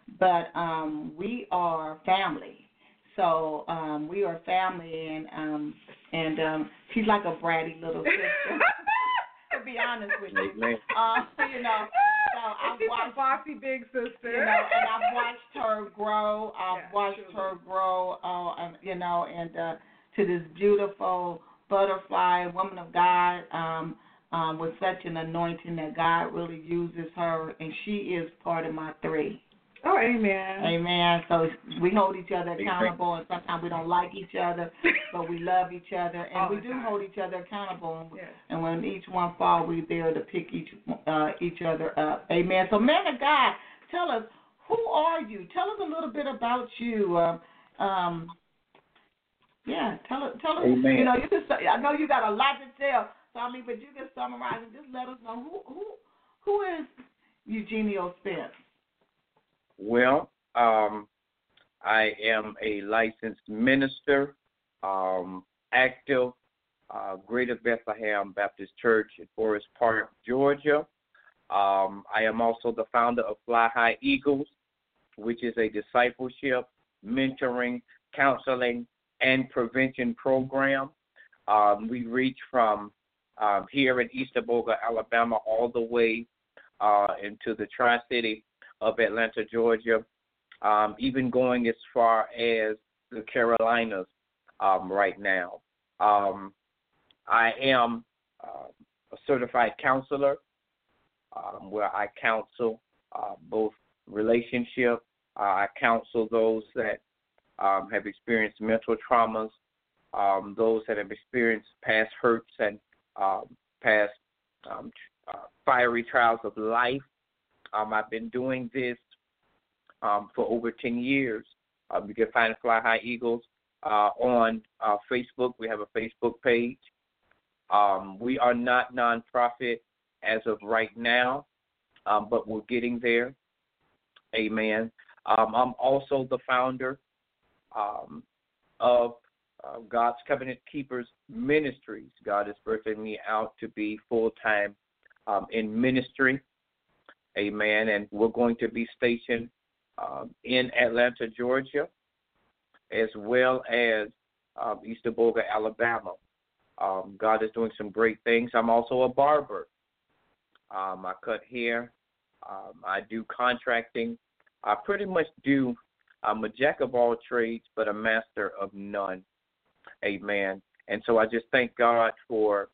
but um, we are family. So um, we are family, and um, and um, she's like a bratty little sister. To be honest with you, uh, you know. So I've she's watched, a bossy big sister. You know, and I've watched her grow. I've yeah, watched truly. her grow. Uh, and, you know, and uh, to this beautiful butterfly woman of God, um, um, with such an anointing that God really uses her, and she is part of my three. Oh, amen. Amen. So we hold each other accountable, and sometimes we don't like each other, but we love each other, and All we the do time. hold each other accountable. Yes. And when each one falls, we're there to pick each uh, each other up. Amen. So, man of God, tell us, who are you? Tell us a little bit about you. Um, um, yeah, tell us. Tell us. Amen. You know, you just. I know you got a lot to tell. So I mean, but you can summarize and just let us know who who who is Eugenio Spence. Well, um, I am a licensed minister, um, active, uh, Greater Bethlehem Baptist Church in Forest Park, Georgia. Um, I am also the founder of Fly High Eagles, which is a discipleship, mentoring, counseling, and prevention program. Um, we reach from um, here in Easterboga, Alabama, all the way uh, into the Tri-City of Atlanta, Georgia, um, even going as far as the Carolinas um, right now. Um, I am uh, a certified counselor um, where I counsel uh, both relationship. Uh, I counsel those that um, have experienced mental traumas, um, those that have experienced past hurts and um, past um, uh, fiery trials of life. Um, I've been doing this um, for over ten years. Uh, you can find Fly High Eagles uh, on uh, Facebook. We have a Facebook page. Um, we are not nonprofit as of right now, um, but we're getting there. Amen. Um, I'm also the founder um, of uh, God's Covenant Keepers Ministries. God is birthing me out to be full-time um, in ministry. Amen. And we're going to be stationed um, in Atlanta, Georgia, as well as um, Easterboga, Alabama. Um, God is doing some great things. I'm also a barber. Um, I cut hair. Um, I do contracting. I pretty much do. I'm a jack of all trades, but a master of none. Amen. And so I just thank God for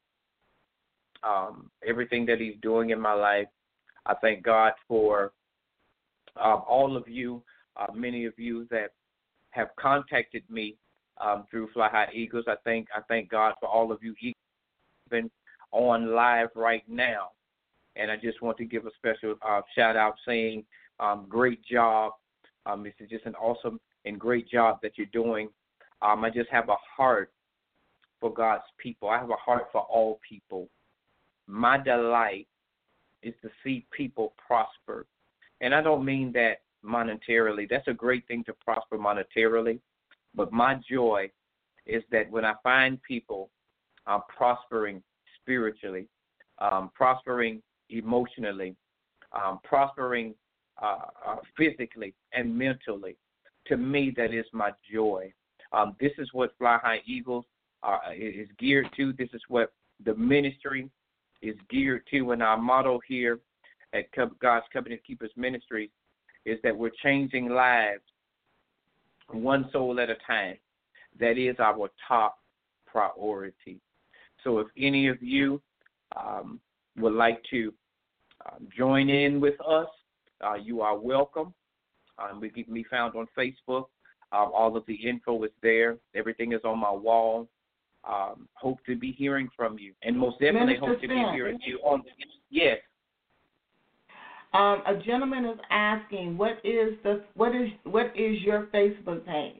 um, everything that he's doing in my life. I thank God for um, all of you, uh, many of you that have contacted me um, through Fly High Eagles. I thank I thank God for all of you even on live right now. And I just want to give a special uh, shout out saying um, great job. Um, this is just an awesome and great job that you're doing. Um, I just have a heart for God's people. I have a heart for all people. My delight is to see people prosper. And I don't mean that monetarily. That's a great thing to prosper monetarily. But my joy is that when I find people uh, prospering spiritually, um, prospering emotionally, um, prospering uh, uh, physically and mentally, to me that is my joy. Um, this is what Fly High Eagles uh, is geared to. This is what the ministry is geared to, and our motto here at God's Covenant Keepers Ministries is that we're changing lives one soul at a time. That is our top priority. So if any of you um, would like to uh, join in with us, uh, you are welcome. Um, we can be found on Facebook. Um, all of the info is there. Everything is on my wall. Um, hope to be hearing from you, and most definitely Minister hope to be Spence. hearing you on. Yes. Um, a gentleman is asking, what is the what is what is your Facebook page?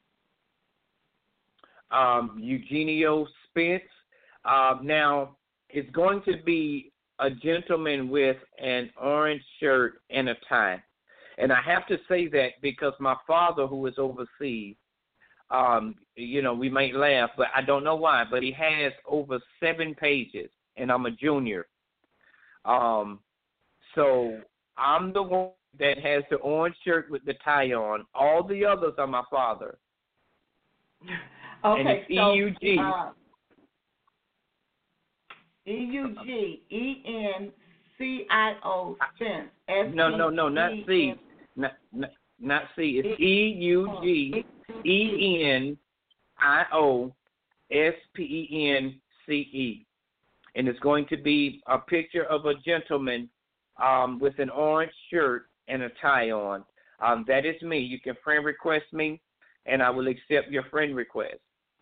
Um, Eugenio Spence. Uh, now it's going to be a gentleman with an orange shirt and a tie, and I have to say that because my father, who is overseas, um, you know, we might laugh, but I don't know why, but he has over seven pages, and I'm a junior. Um, so I'm the one that has the orange shirt with the tie on. All the others are my father. Okay, and it's so E U G. Uh, E U G E N C I O Spence. No, no, no, not C. Not, not, not C. It's E U G E N I O S P E N C E. And it's going to be a picture of a gentleman um, with an orange shirt and a tie on. Um, that is me. You can friend request me, and I will accept your friend request.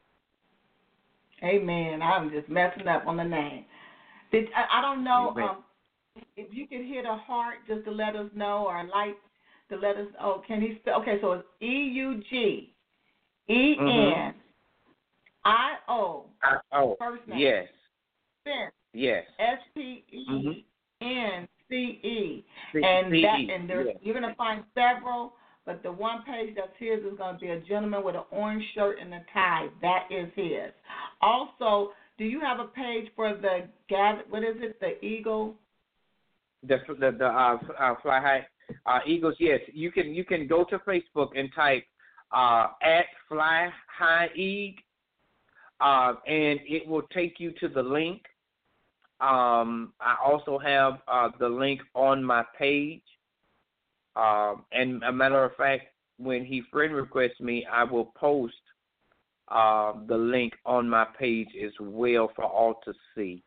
Amen. I'm just messing up on the name. Did, I, I don't know um, if you could hit a heart just to let us know, or a light to let us. Oh, can he spell? Okay, so it's E U G E N I O. Oh, first name. yes. Spence. Yes. S P E N C E. C- And C-E, that, and there, yes. you're gonna find several. But the one page that's his is going to be a gentleman with an orange shirt and a tie. That is his. Also, do you have a page for the gather? What is it? The Eagle. The the, the uh, uh, Fly High uh, Eagles. Yes, you can you can go to Facebook and type uh, at Fly High Eag, uh, and it will take you to the link. Um, I also have uh, the link on my page. Um, and a matter of fact, when he friend requests me, I will post uh, the link on my page as well for all to see.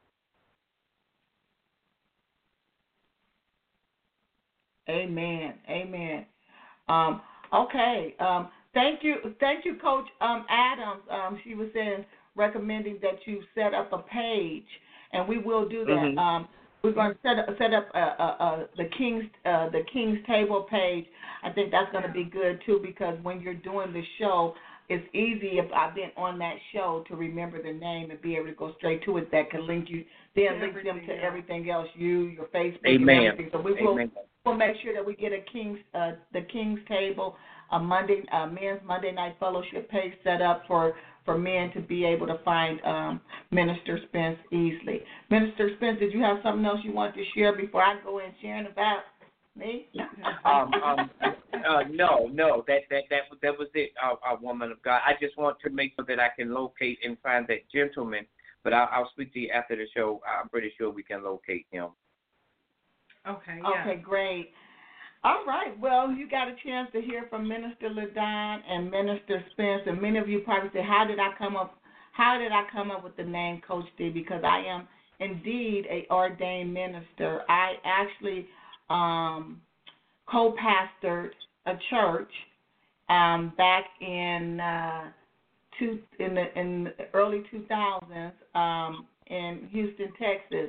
Amen. Amen. Um, okay. Um, thank you, thank you, Coach um, Adams. Um, she was saying recommending that you set up a page, and we will do that. Mm-hmm. Um, We're going to set up, set up uh, uh, uh, the King's uh, the King's Table page. I think that's going to be good too, because when you're doing the show, it's easy if I've been on that show to remember the name and be able to go straight to it. That can link you, then link them to everything else, you, your Facebook, Amen. and everything. So we will Amen. we'll make sure that we get a King's uh, the King's Table, a Monday uh, men's Monday night fellowship page set up for. for men to be able to find um, Minister Spence easily. Minister Spence, did you have something else you want to share before I go in sharing about me? um, um, uh, no, no, that that that that was it, uh, uh, woman of God. I just want to make sure that I can locate and find that gentleman, but I'll, I'll speak to you after the show. I'm pretty sure we can locate him. Okay. Yeah. Okay, great. All right. Well, you got a chance to hear from Minister LaDon and Minister Spence, and many of you probably say, "How did I come up? How did I come up with the name Coach D?" Because I am indeed a ordained minister. I actually um, co-pastored a church um, back in uh, two in the in the early two thousands um, in Houston, Texas.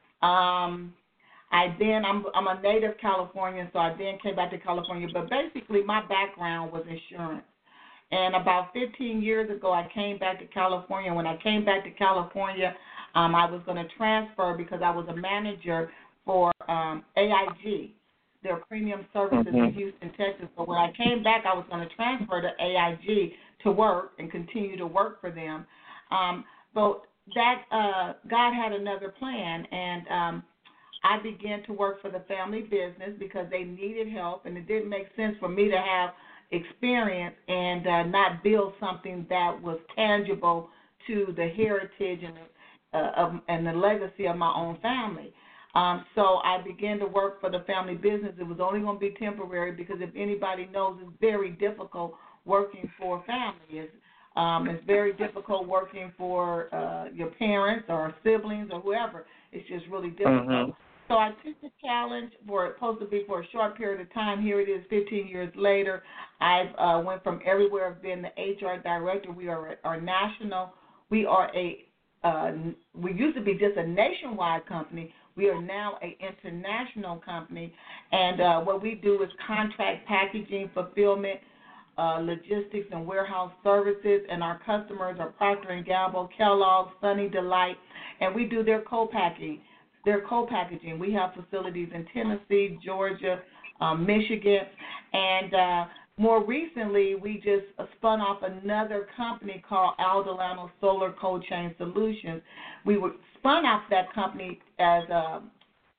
Um, I then I'm I'm a native Californian, so I then came back to California. But basically, my background was insurance. And about fifteen years ago, I came back to California. When I came back to California, um, I was going to transfer because I was a manager for um, A I G, their premium services Mm-hmm. in Houston, Texas. So when I came back, I was going to transfer to A I G to work and continue to work for them. Um, but that uh, God had another plan, and um, I began to work for the family business because they needed help, and it didn't make sense for me to have experience and uh, not build something that was tangible to the heritage and the, uh, of, and the legacy of my own family. Um, so I began to work for the family business. It was only going to be temporary because if anybody knows, it's very difficult working for a family. It's, um, it's very difficult working for uh, your parents or siblings or whoever. It's just really difficult. Mm-hmm. So I took the challenge for it supposed to be for a short period of time. Here it is fifteen years later. I've uh, went from everywhere. I've been the H R director. We are our national. We are a, uh, we used to be just a nationwide company. We are now an international company. And uh, what we do is contract packaging, fulfillment, uh, logistics, and warehouse services. And our customers are Procter and Gamble, Kellogg, Sunny Delight. And we do their co-packing. They're co-packaging. We have facilities in Tennessee, Georgia, um, Michigan, and uh, more recently we just uh, spun off another company called Aldolano Solar Cold Chain Solutions. We were spun off that company as a,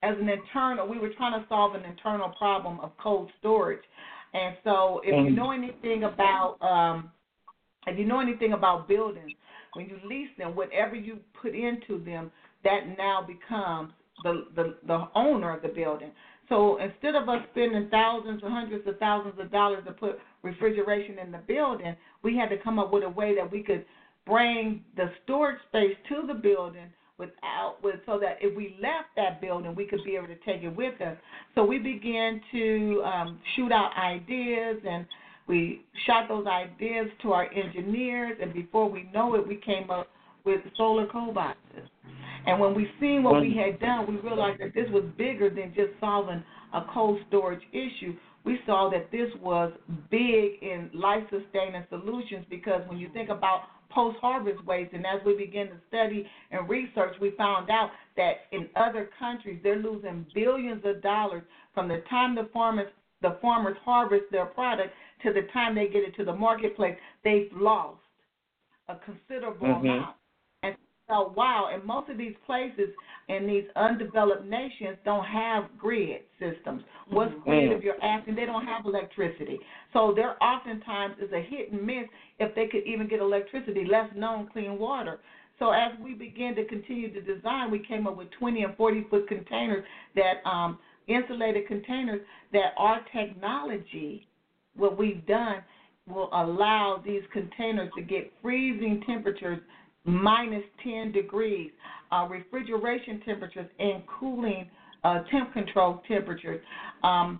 as an internal, we were trying to solve an internal problem of cold storage. And so if you know anything about um, if you know anything about buildings, when you lease them, whatever you put into them, that now becomes the, the, the owner of the building. So instead of us spending thousands or hundreds of thousands of dollars to put refrigeration in the building, we had to come up with a way that we could bring the storage space to the building without with so that if we left that building, we could be able to take it with us. So we began to um, shoot out ideas, and we shot those ideas to our engineers, and before we know it, we came up with solar cold boxes. And when we seen what we had done, we realized that this was bigger than just solving a cold storage issue. We saw that this was big in life-sustaining solutions, because when you think about post-harvest waste, and as we began to study and research, we found out that in other countries they're losing billions of dollars from the time the farmers the farmers harvest their product to the time they get it to the marketplace. They've lost a considerable mm-hmm. amount. And so, wow, and most of these places in these undeveloped nations don't have grid systems. What's mm-hmm. grid if you're asking? They don't have electricity. So there oftentimes is a hit and miss if they could even get electricity, less known clean water. So as we began to continue to design, we came up with twenty and forty-foot containers, that um, insulated containers, that our technology, what we've done, will allow these containers to get freezing temperatures, minus ten degrees, uh, refrigeration temperatures, and cooling uh, temp control temperatures, um,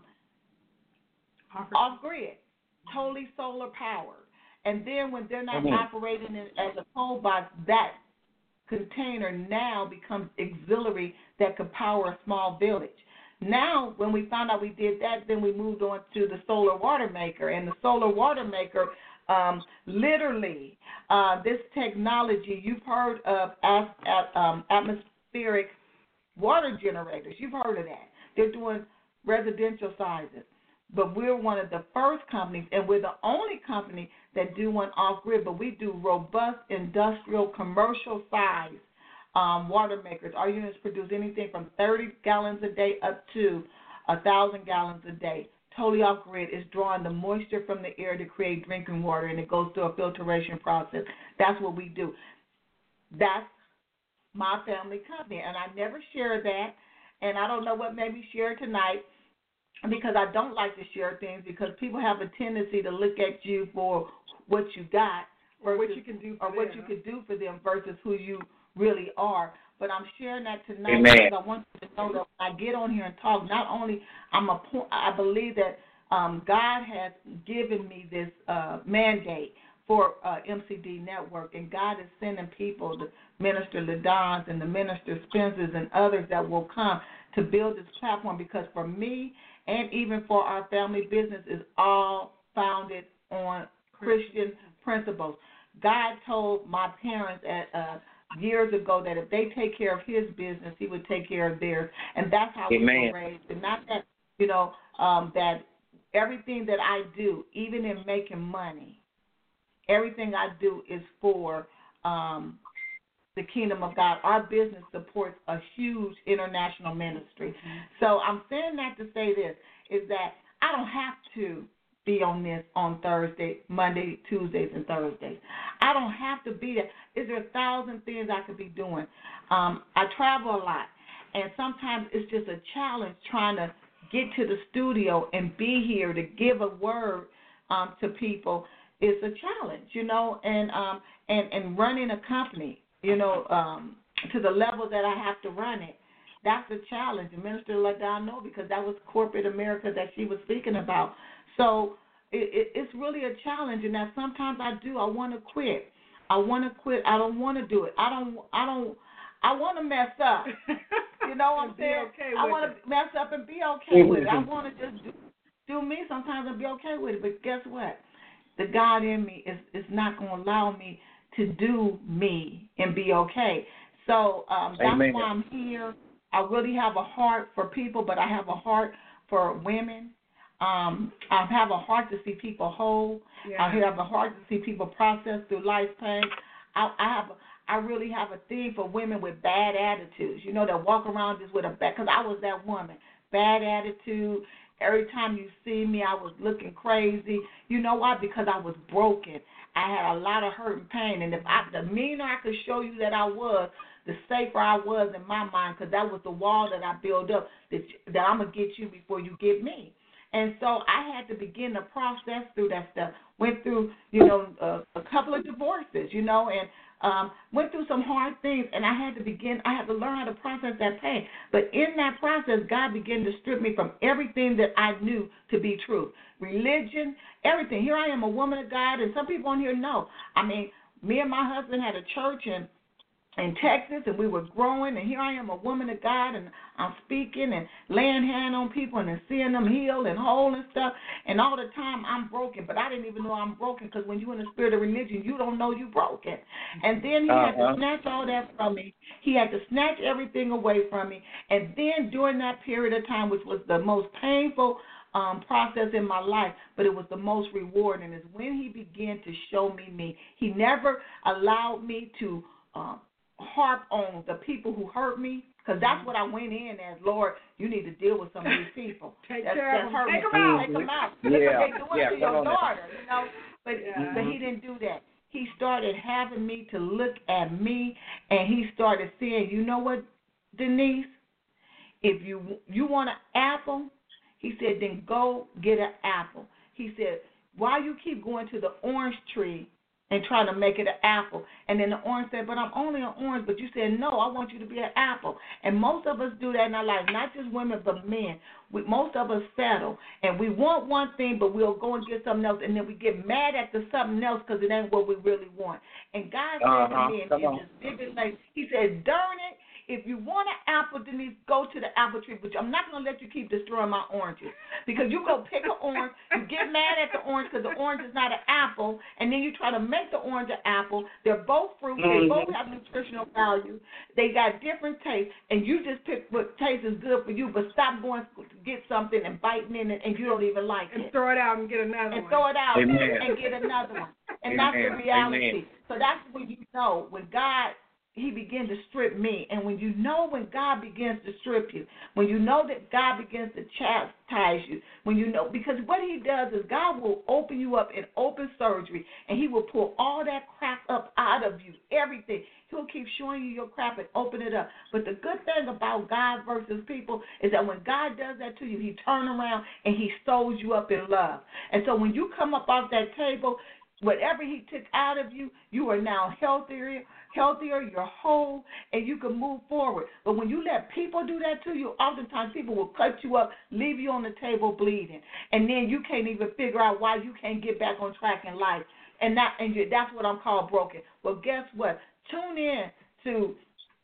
off-grid, totally solar powered. And then when they're not mm-hmm. operating in, as a cold box, that container now becomes auxiliary that could power a small village. Now, when we found out we did that, then we moved on to the solar water maker. And the solar water maker, um, literally, uh, this technology, you've heard of as, at, um, atmospheric water generators. You've heard of that. They're doing residential sizes. But we're one of the first companies, and we're the only company that do one off-grid, but we do robust industrial commercial size um, water makers. Our units produce anything from thirty gallons a day up to one thousand gallons a day. Totally off-grid. It's drawing the moisture from the air to create drinking water, and it goes through a filtration process. That's what we do. That's my family company, and I never share that, and I don't know what made me share tonight, because I don't like to share things, because people have a tendency to look at you for what you got or what you can do for or them. what you can do for them versus who you really are. But I'm sharing that tonight Amen. because I want you to know that when I get on here and talk, not only I'm a I believe that um, God has given me this uh, mandate for uh, M C D Network, and God is sending people, the Minister Ladons and the Minister Spencers and others that will come to build this platform, because for me and even for our family business is all founded on Christian principles. God told my parents at uh, years ago that if they take care of his business, he would take care of theirs. And that's how Amen. we were raised. And not that, you know, um, that everything that I do, even in making money, everything I do is for um, the kingdom of God. Our business supports a huge international ministry. Mm-hmm. So I'm saying that to say this, is that I don't have to be on this on Thursday, Monday, Tuesdays, and Thursdays. I don't have to be there. Is there a thousand things I could be doing? Um, I travel a lot, and sometimes it's just a challenge trying to get to the studio and be here to give a word um, to people. It's a challenge, you know, and um, and and running a company, you know, um, to the level that I have to run it. That's a challenge. And Minister Ladon know, because that was corporate America that she was speaking about. So it, it, it's really a challenge, and that sometimes I do. I want to quit. I want to quit. I don't want to do it. I don't. I don't. I want to mess up. You know what I'm saying? Okay I want to mess up and be okay with it. I want to just do, do me sometimes and be okay with it. But guess what? The God in me is is not going to allow me to do me and be okay. So um, that's Amen. why I'm here. I really have a heart for people, but I have a heart for women. Um, I have a heart to see people whole. Yeah. I have a heart to see people process through life pain. I, I have I really have a thing for women with bad attitudes, you know, that walk around just with a bad, because I was that woman, bad attitude. Every time you see me, I was looking crazy. You know why? Because I was broken. I had a lot of hurt and pain, and if I, the meaner I could show you that I was, the safer I was in my mind, because that was the wall that I built up, that, that I'm going to get you before you get me. And so I had to begin to process through that stuff. Went through, you know, a, a couple of divorces, you know, and um, went through some hard things, and I had to begin, I had to learn how to process that pain. But in that process, God began to strip me from everything that I knew to be true. Religion, everything. Here I am, a woman of God, and some people on here know. I mean, me and my husband had a church, and in Texas, and we were growing, and here I am, a woman of God, and I'm speaking and laying hand on people and then seeing them healed and whole and stuff, and all the time I'm broken, but I didn't even know I'm broken, because when you're in the spirit of religion, you don't know you're broken. And then he uh-huh. had to snatch all that from me. He had to snatch everything away from me, and then during that period of time, which was the most painful Um, process in my life, but it was the most rewarding, is when he began to show me me. He never allowed me to um, harp on the people who hurt me, because that's what I went in as, Lord, you need to deal with some of these people. Take that's, care that's of them. Take them out. Take them out. Yeah. Look what they doing yeah, to your daughter, that. you know. But, yeah. but he didn't do that. He started having me to look at me, and he started saying, you know what, Denise, if you you want an apple, he said, then go get an apple. He said, why you keep going to the orange tree and trying to make it an apple? And then the orange said, but I'm only an orange. But you said, no, I want you to be an apple. And most of us do that in our lives, not just women, but men. We, most of us settle, and we want one thing, but we'll go and get something else, and then we get mad at the something else because it ain't what we really want. And God uh-huh. said to me, and in this vivid place, he said, darn it, if you want an apple, Denise, go to the apple tree. But I'm not going to let you keep destroying my oranges, because you go pick an orange, you get mad at the orange because the orange is not an apple, and then you try to make the orange an apple. They're both fruits. Mm-hmm. They both have nutritional value. They got different tastes, and you just pick what taste is good for you, but stop going to get something and biting in it, and you don't even like and it. And throw it out and get another and one. And throw it out Amen. and get another one. And Amen. that's the reality. Amen. So that's when you know, when God, he began to strip me. And when you know when God begins to strip you, when you know that God begins to chastise you, when you know, because what he does is God will open you up in open surgery, and he will pull all that crap up out of you, everything. He'll keep showing you your crap and open it up. But the good thing about God versus people is that when God does that to you, he turns around and he sews you up in love. And so when you come up off that table, whatever he took out of you, you are now healthier, healthier, you're whole, and you can move forward. But when you let people do that to you, oftentimes people will cut you up, leave you on the table bleeding, and then you can't even figure out why you can't get back on track in life. And that, and you, that's what I'm called broken. Well, guess what? Tune in to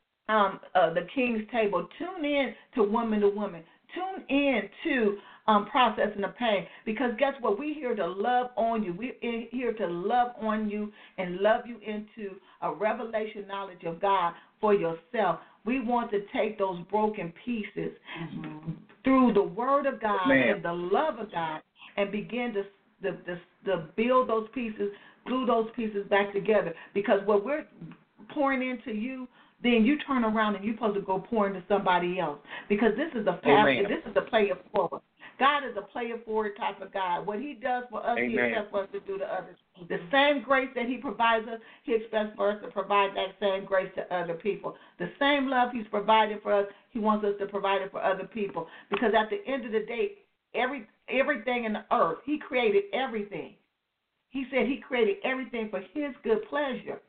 um, uh, the King's Table. Tune in to Woman to Woman. Tune in to um, Processing the Pain, because guess what? We're here to love on you. We're here to love on you and love you into a revelation knowledge of God for yourself. We want to take those broken pieces mm-hmm. through the Word of God Man. and the love of God and begin to, to, to, to build those pieces, glue those pieces back together, because what we're pouring into you, then you turn around and you're supposed to go pour into somebody else, because this is a path, this is a play it forward. God is a play it forward type of God. What he does for us, Amen. He expects for us to do to others. The same grace that he provides us, he expects for us to provide that same grace to other people. The same love he's provided for us, he wants us to provide it for other people, because at the end of the day, every everything in the earth, he created everything. He said he created everything for his good pleasure.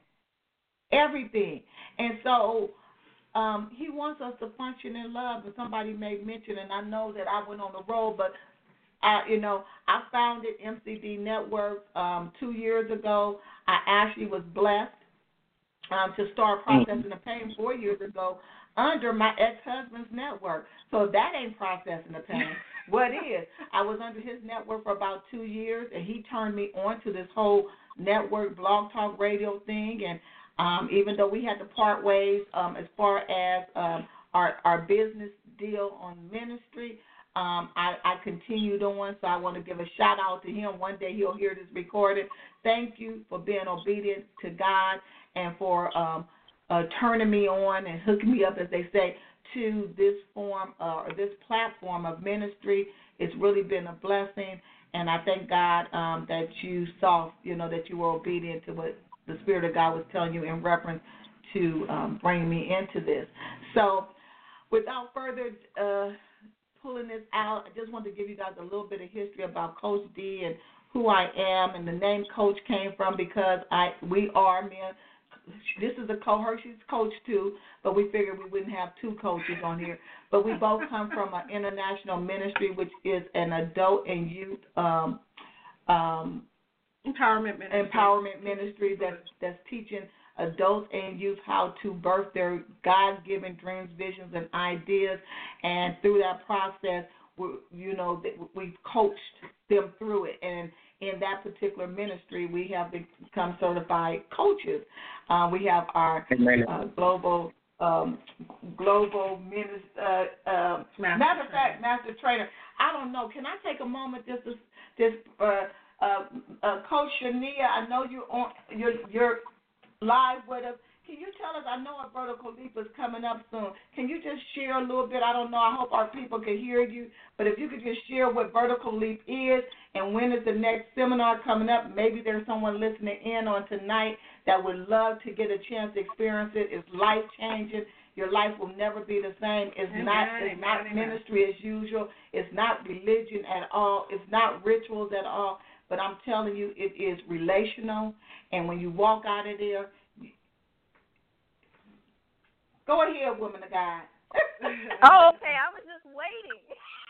Everything. And so um, he wants us to function in love. And somebody made mention, and I know that I went on the road, but I, you know, I founded M C D Network um, two years ago. I actually was blessed um, to start processing the pain four years ago under my ex-husband's network. So that ain't processing the pain. What is? I was under his network for about two years, and he turned me on to this whole network, blog talk radio thing, and Um, even though we had to part ways um, as far as um, our, our business deal on ministry, um, I, I continued on, so I want to give a shout-out to him. One day he'll hear this recorded. Thank you for being obedient to God and for um, uh, turning me on and hooking me up, as they say, to this form uh, or this platform of ministry. It's really been a blessing, and I thank God um, that you saw, you know, that you were obedient to what the Spirit of God was telling you in reference to um, bringing me into this. So without further uh, pulling this out, I just want to give you guys a little bit of history about Coach D and who I am, and the name Coach came from because I we are men. This is a co Hershey's coach too, but we figured we wouldn't have two coaches on here. But we both come from an international ministry, which is an adult and youth um, um, empowerment ministry. Empowerment ministry that's that's teaching adults and youth how to birth their God-given dreams, visions, and ideas. And through that process, we, you know, we've coached them through it. And in that particular ministry, we have become certified coaches. Uh, we have our uh, global um, global minister, uh, uh, matter of fact, master trainer. I don't know. Can I take a moment just to, just uh, uh, uh, Coach Shania? I know you're on. You're, you're live with us. Can you tell us, I know our Vertical Leap is coming up soon. Can you just share a little bit? I don't know. I hope our people can hear you. But if you could just share what Vertical Leap is and when is the next seminar coming up. Maybe there's someone listening in on tonight that would love to get a chance to experience it. It's life-changing. Your life will never be the same. It's amen, not It's amen, not amen. Ministry as usual. It's not religion at all. It's not rituals at all. But I'm telling you, it is relational. And when you walk out of there, go ahead, woman of God. Oh, okay. I was just waiting.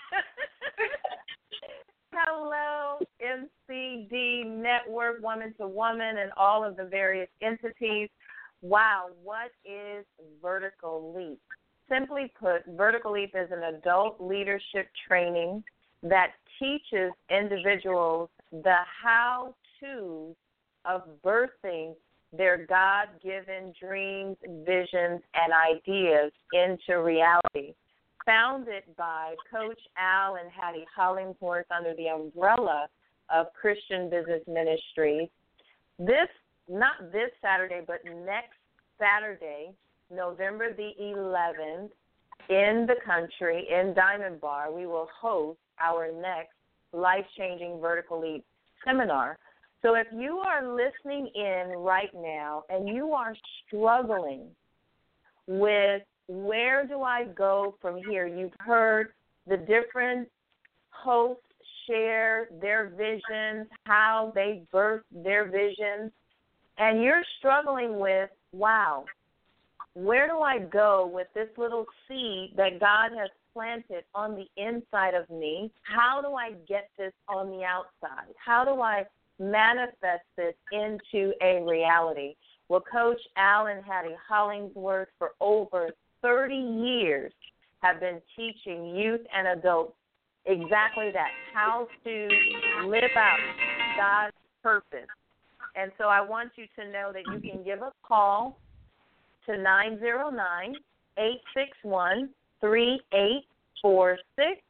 Hello, M C D Network, Woman to Woman, and all of the various entities. Wow, what is Vertical Leap? Simply put, Vertical Leap is an adult leadership training that teaches individuals the how-to of birthing their God-given dreams, visions, and ideas into reality. Founded by Coach Al and Hattie Hollingsworth under the umbrella of Christian Business Ministries. This, not this Saturday, but next Saturday, November the eleventh, in the country, in Diamond Bar, we will host our next life-changing Vertical Leap seminar. So if you are listening in right now and you are struggling with where do I go from here, you've heard the different hosts share their visions, how they birth their visions, and you're struggling with, wow, where do I go with this little seed that God has planted on the inside of me? How do I get this on the outside? How do I manifest this into a reality? Well, Coach Al and Hattie Hollingsworth for over thirty years have been teaching youth and adults exactly that, how to live out God's purpose. And so I want you to know that you can give a call to nine zero nine, eight six one, three eight four six,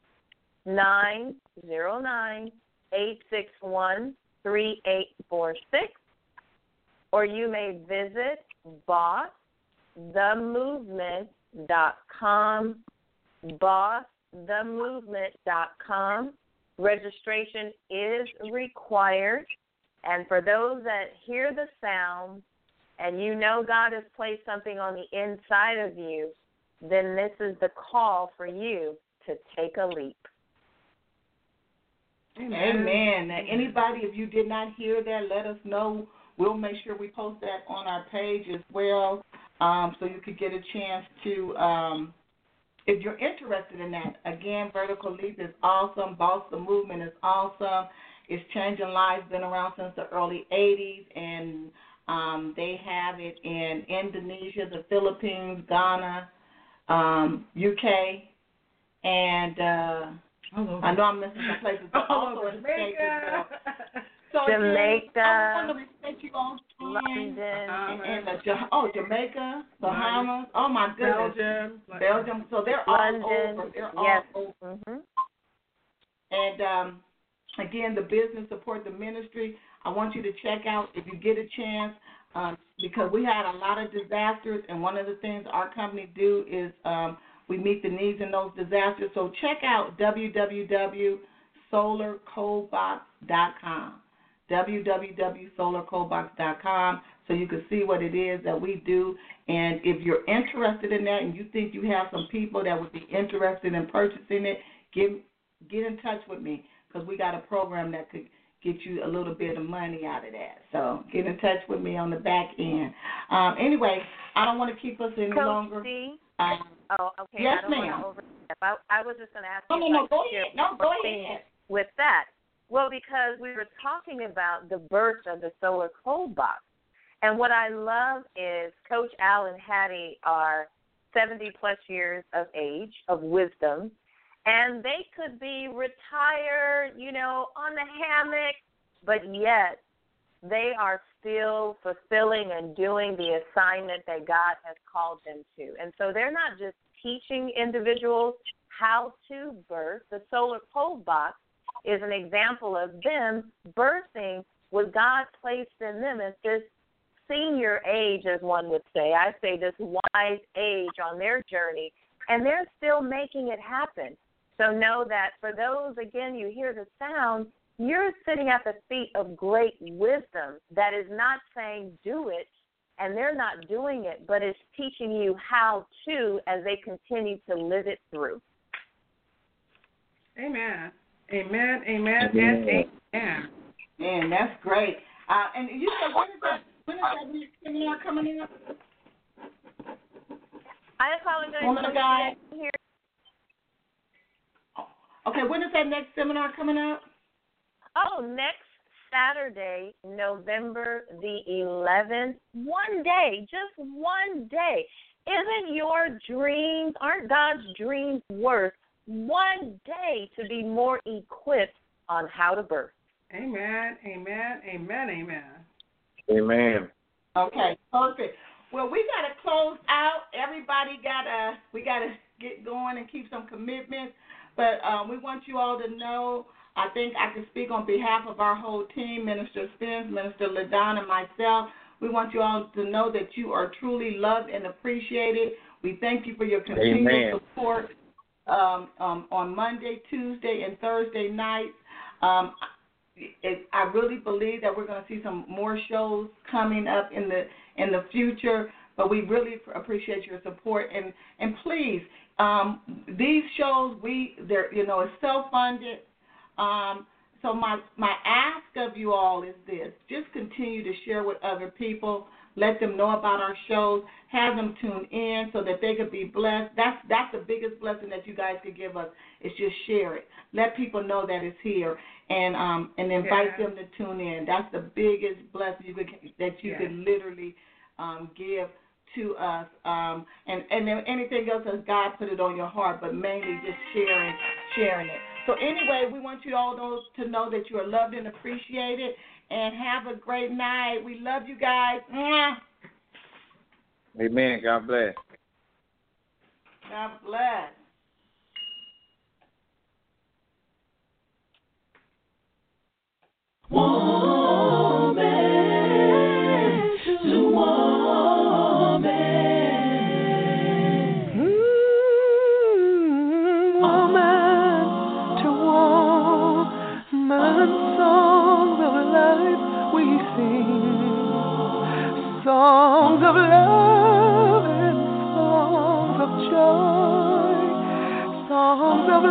nine zero nine, eight six one, three eight four six, or you may visit boss the movement dot com, boss the movement dot com. Registration is required, and for those that hear the sound and you know God has placed something on the inside of you, then this is the call for you to take a leap. Amen. Now, anybody, if you did not hear that, let us know. We'll make sure we post that on our page as well, um, so you could get a chance to, um, if you're interested in that. Again, Vertical Leap is awesome. Boss the Movement is awesome. It's changing lives, been around since the early eighties, and um, they have it in Indonesia, the Philippines, Ghana, um, U K, and uh, I know I'm missing some places, but also in the States as well. So Jamaica, again, I want to respect you all. London, and, and the, oh, Jamaica, Bahamas, oh my goodness, Belgium, Belgium. So they're London, all over. They're yes. all over. Mm-hmm. And um, again, the business support the ministry. I want you to check out, if you get a chance, um, because we had a lot of disasters, and one of the things our company do is um, we meet the needs in those disasters. So check out w w w dot solar cold box dot com, w w w dot solar cold box dot com, so you can see what it is that we do. And if you're interested in that and you think you have some people that would be interested in purchasing it, get, get in touch with me, because we got a program that could get you a little bit of money out of that. So get in touch with me on the back end. Um, anyway, I don't want to keep us any Coach longer. D? Um, Oh, okay. Yes, I don't ma'am. want to overstep. I, I was just going to ask no, you no, no, if I go could share ahead. No, go something ahead. with that. Well, because we were talking about the birth of the solar cold box. And what I love is Coach Al and Hattie are seventy-plus years of age, of wisdom, and they could be retired, you know, on the hammock, but yet they are still fulfilling and doing the assignment that God has called them to. And so they're not just teaching individuals how to birth. The solar cold box is an example of them birthing what God placed in them at this senior age, as one would say. I say this wise age on their journey, and they're still making it happen. So know that for those, again, you hear the sound, you're sitting at the feet of great wisdom that is not saying do it, and they're not doing it, but is teaching you how to as they continue to live it through. Amen. Amen, amen, and amen. Man, that's great. Uh, and you said, when is that, when is that next seminar coming up? I probably going Woman to of God. here. Okay, when is that next seminar coming up? Oh, next Saturday, November the eleventh. One day, just one day. Isn't your dreams, aren't God's dreams worth one day to be more equipped on how to birth? Amen, amen, amen, amen. Amen. Okay, perfect. Well, we got to close out. Everybody got to, we got to get going and keep some commitments. But um, we want you all to know, I think I can speak on behalf of our whole team, Minister Spence, Minister LaDon, and myself. We want you all to know that you are truly loved and appreciated. We thank you for your continued Amen. support um, um, on Monday, Tuesday, and Thursday nights. Um, it, I really believe that we're going to see some more shows coming up in the in the future. But we really appreciate your support, and and please, um, these shows we they're you know it's self-funded. Um, so my my ask of you all is this: just continue to share with other people. Let them know about our shows. Have them tune in so that they could be blessed. That's that's the biggest blessing that you guys could give us, is just share it. Let people know that it's here, and um and invite Yeah. them to tune in. That's the biggest blessing you could that you Yeah. could literally um, give to us. Um, and and then anything else as God put it on your heart, but mainly just sharing sharing it. So anyway, we want you all those to know that you are loved and appreciated. And have a great night. We love you guys. Mwah. Amen. God bless. God bless. Woman to woman. Mm, woman to woman, songs of life we sing, songs of love and songs of joy, songs of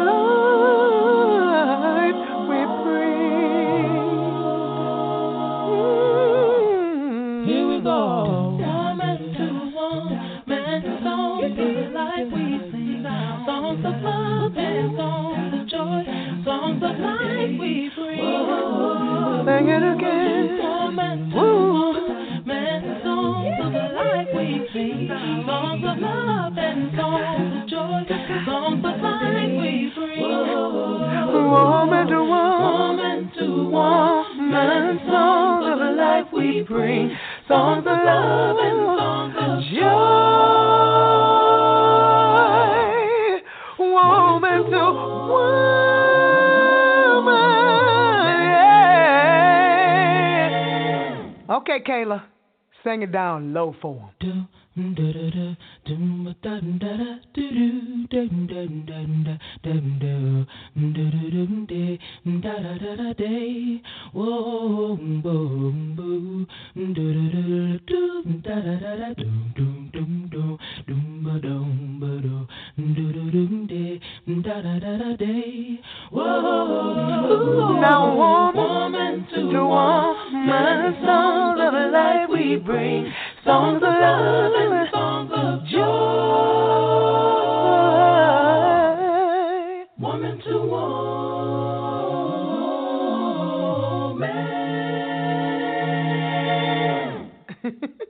life we bring. Mm. Here we go. Woman to woman, songs of life we sing, songs of love and songs of joy, songs of life we bring. Sing it again. Woman to woman, songs of life we sing, songs of love and songs of joy, songs of life we bring. Woman to Woman to woman, songs of life we bring, songs of love and songs of joy. Woman to woman. Yeah. Okay, Kayla. Sing it down low for him. Now woman to woman, songs of life we bring, songs of love and songs of joy. Woman to woman.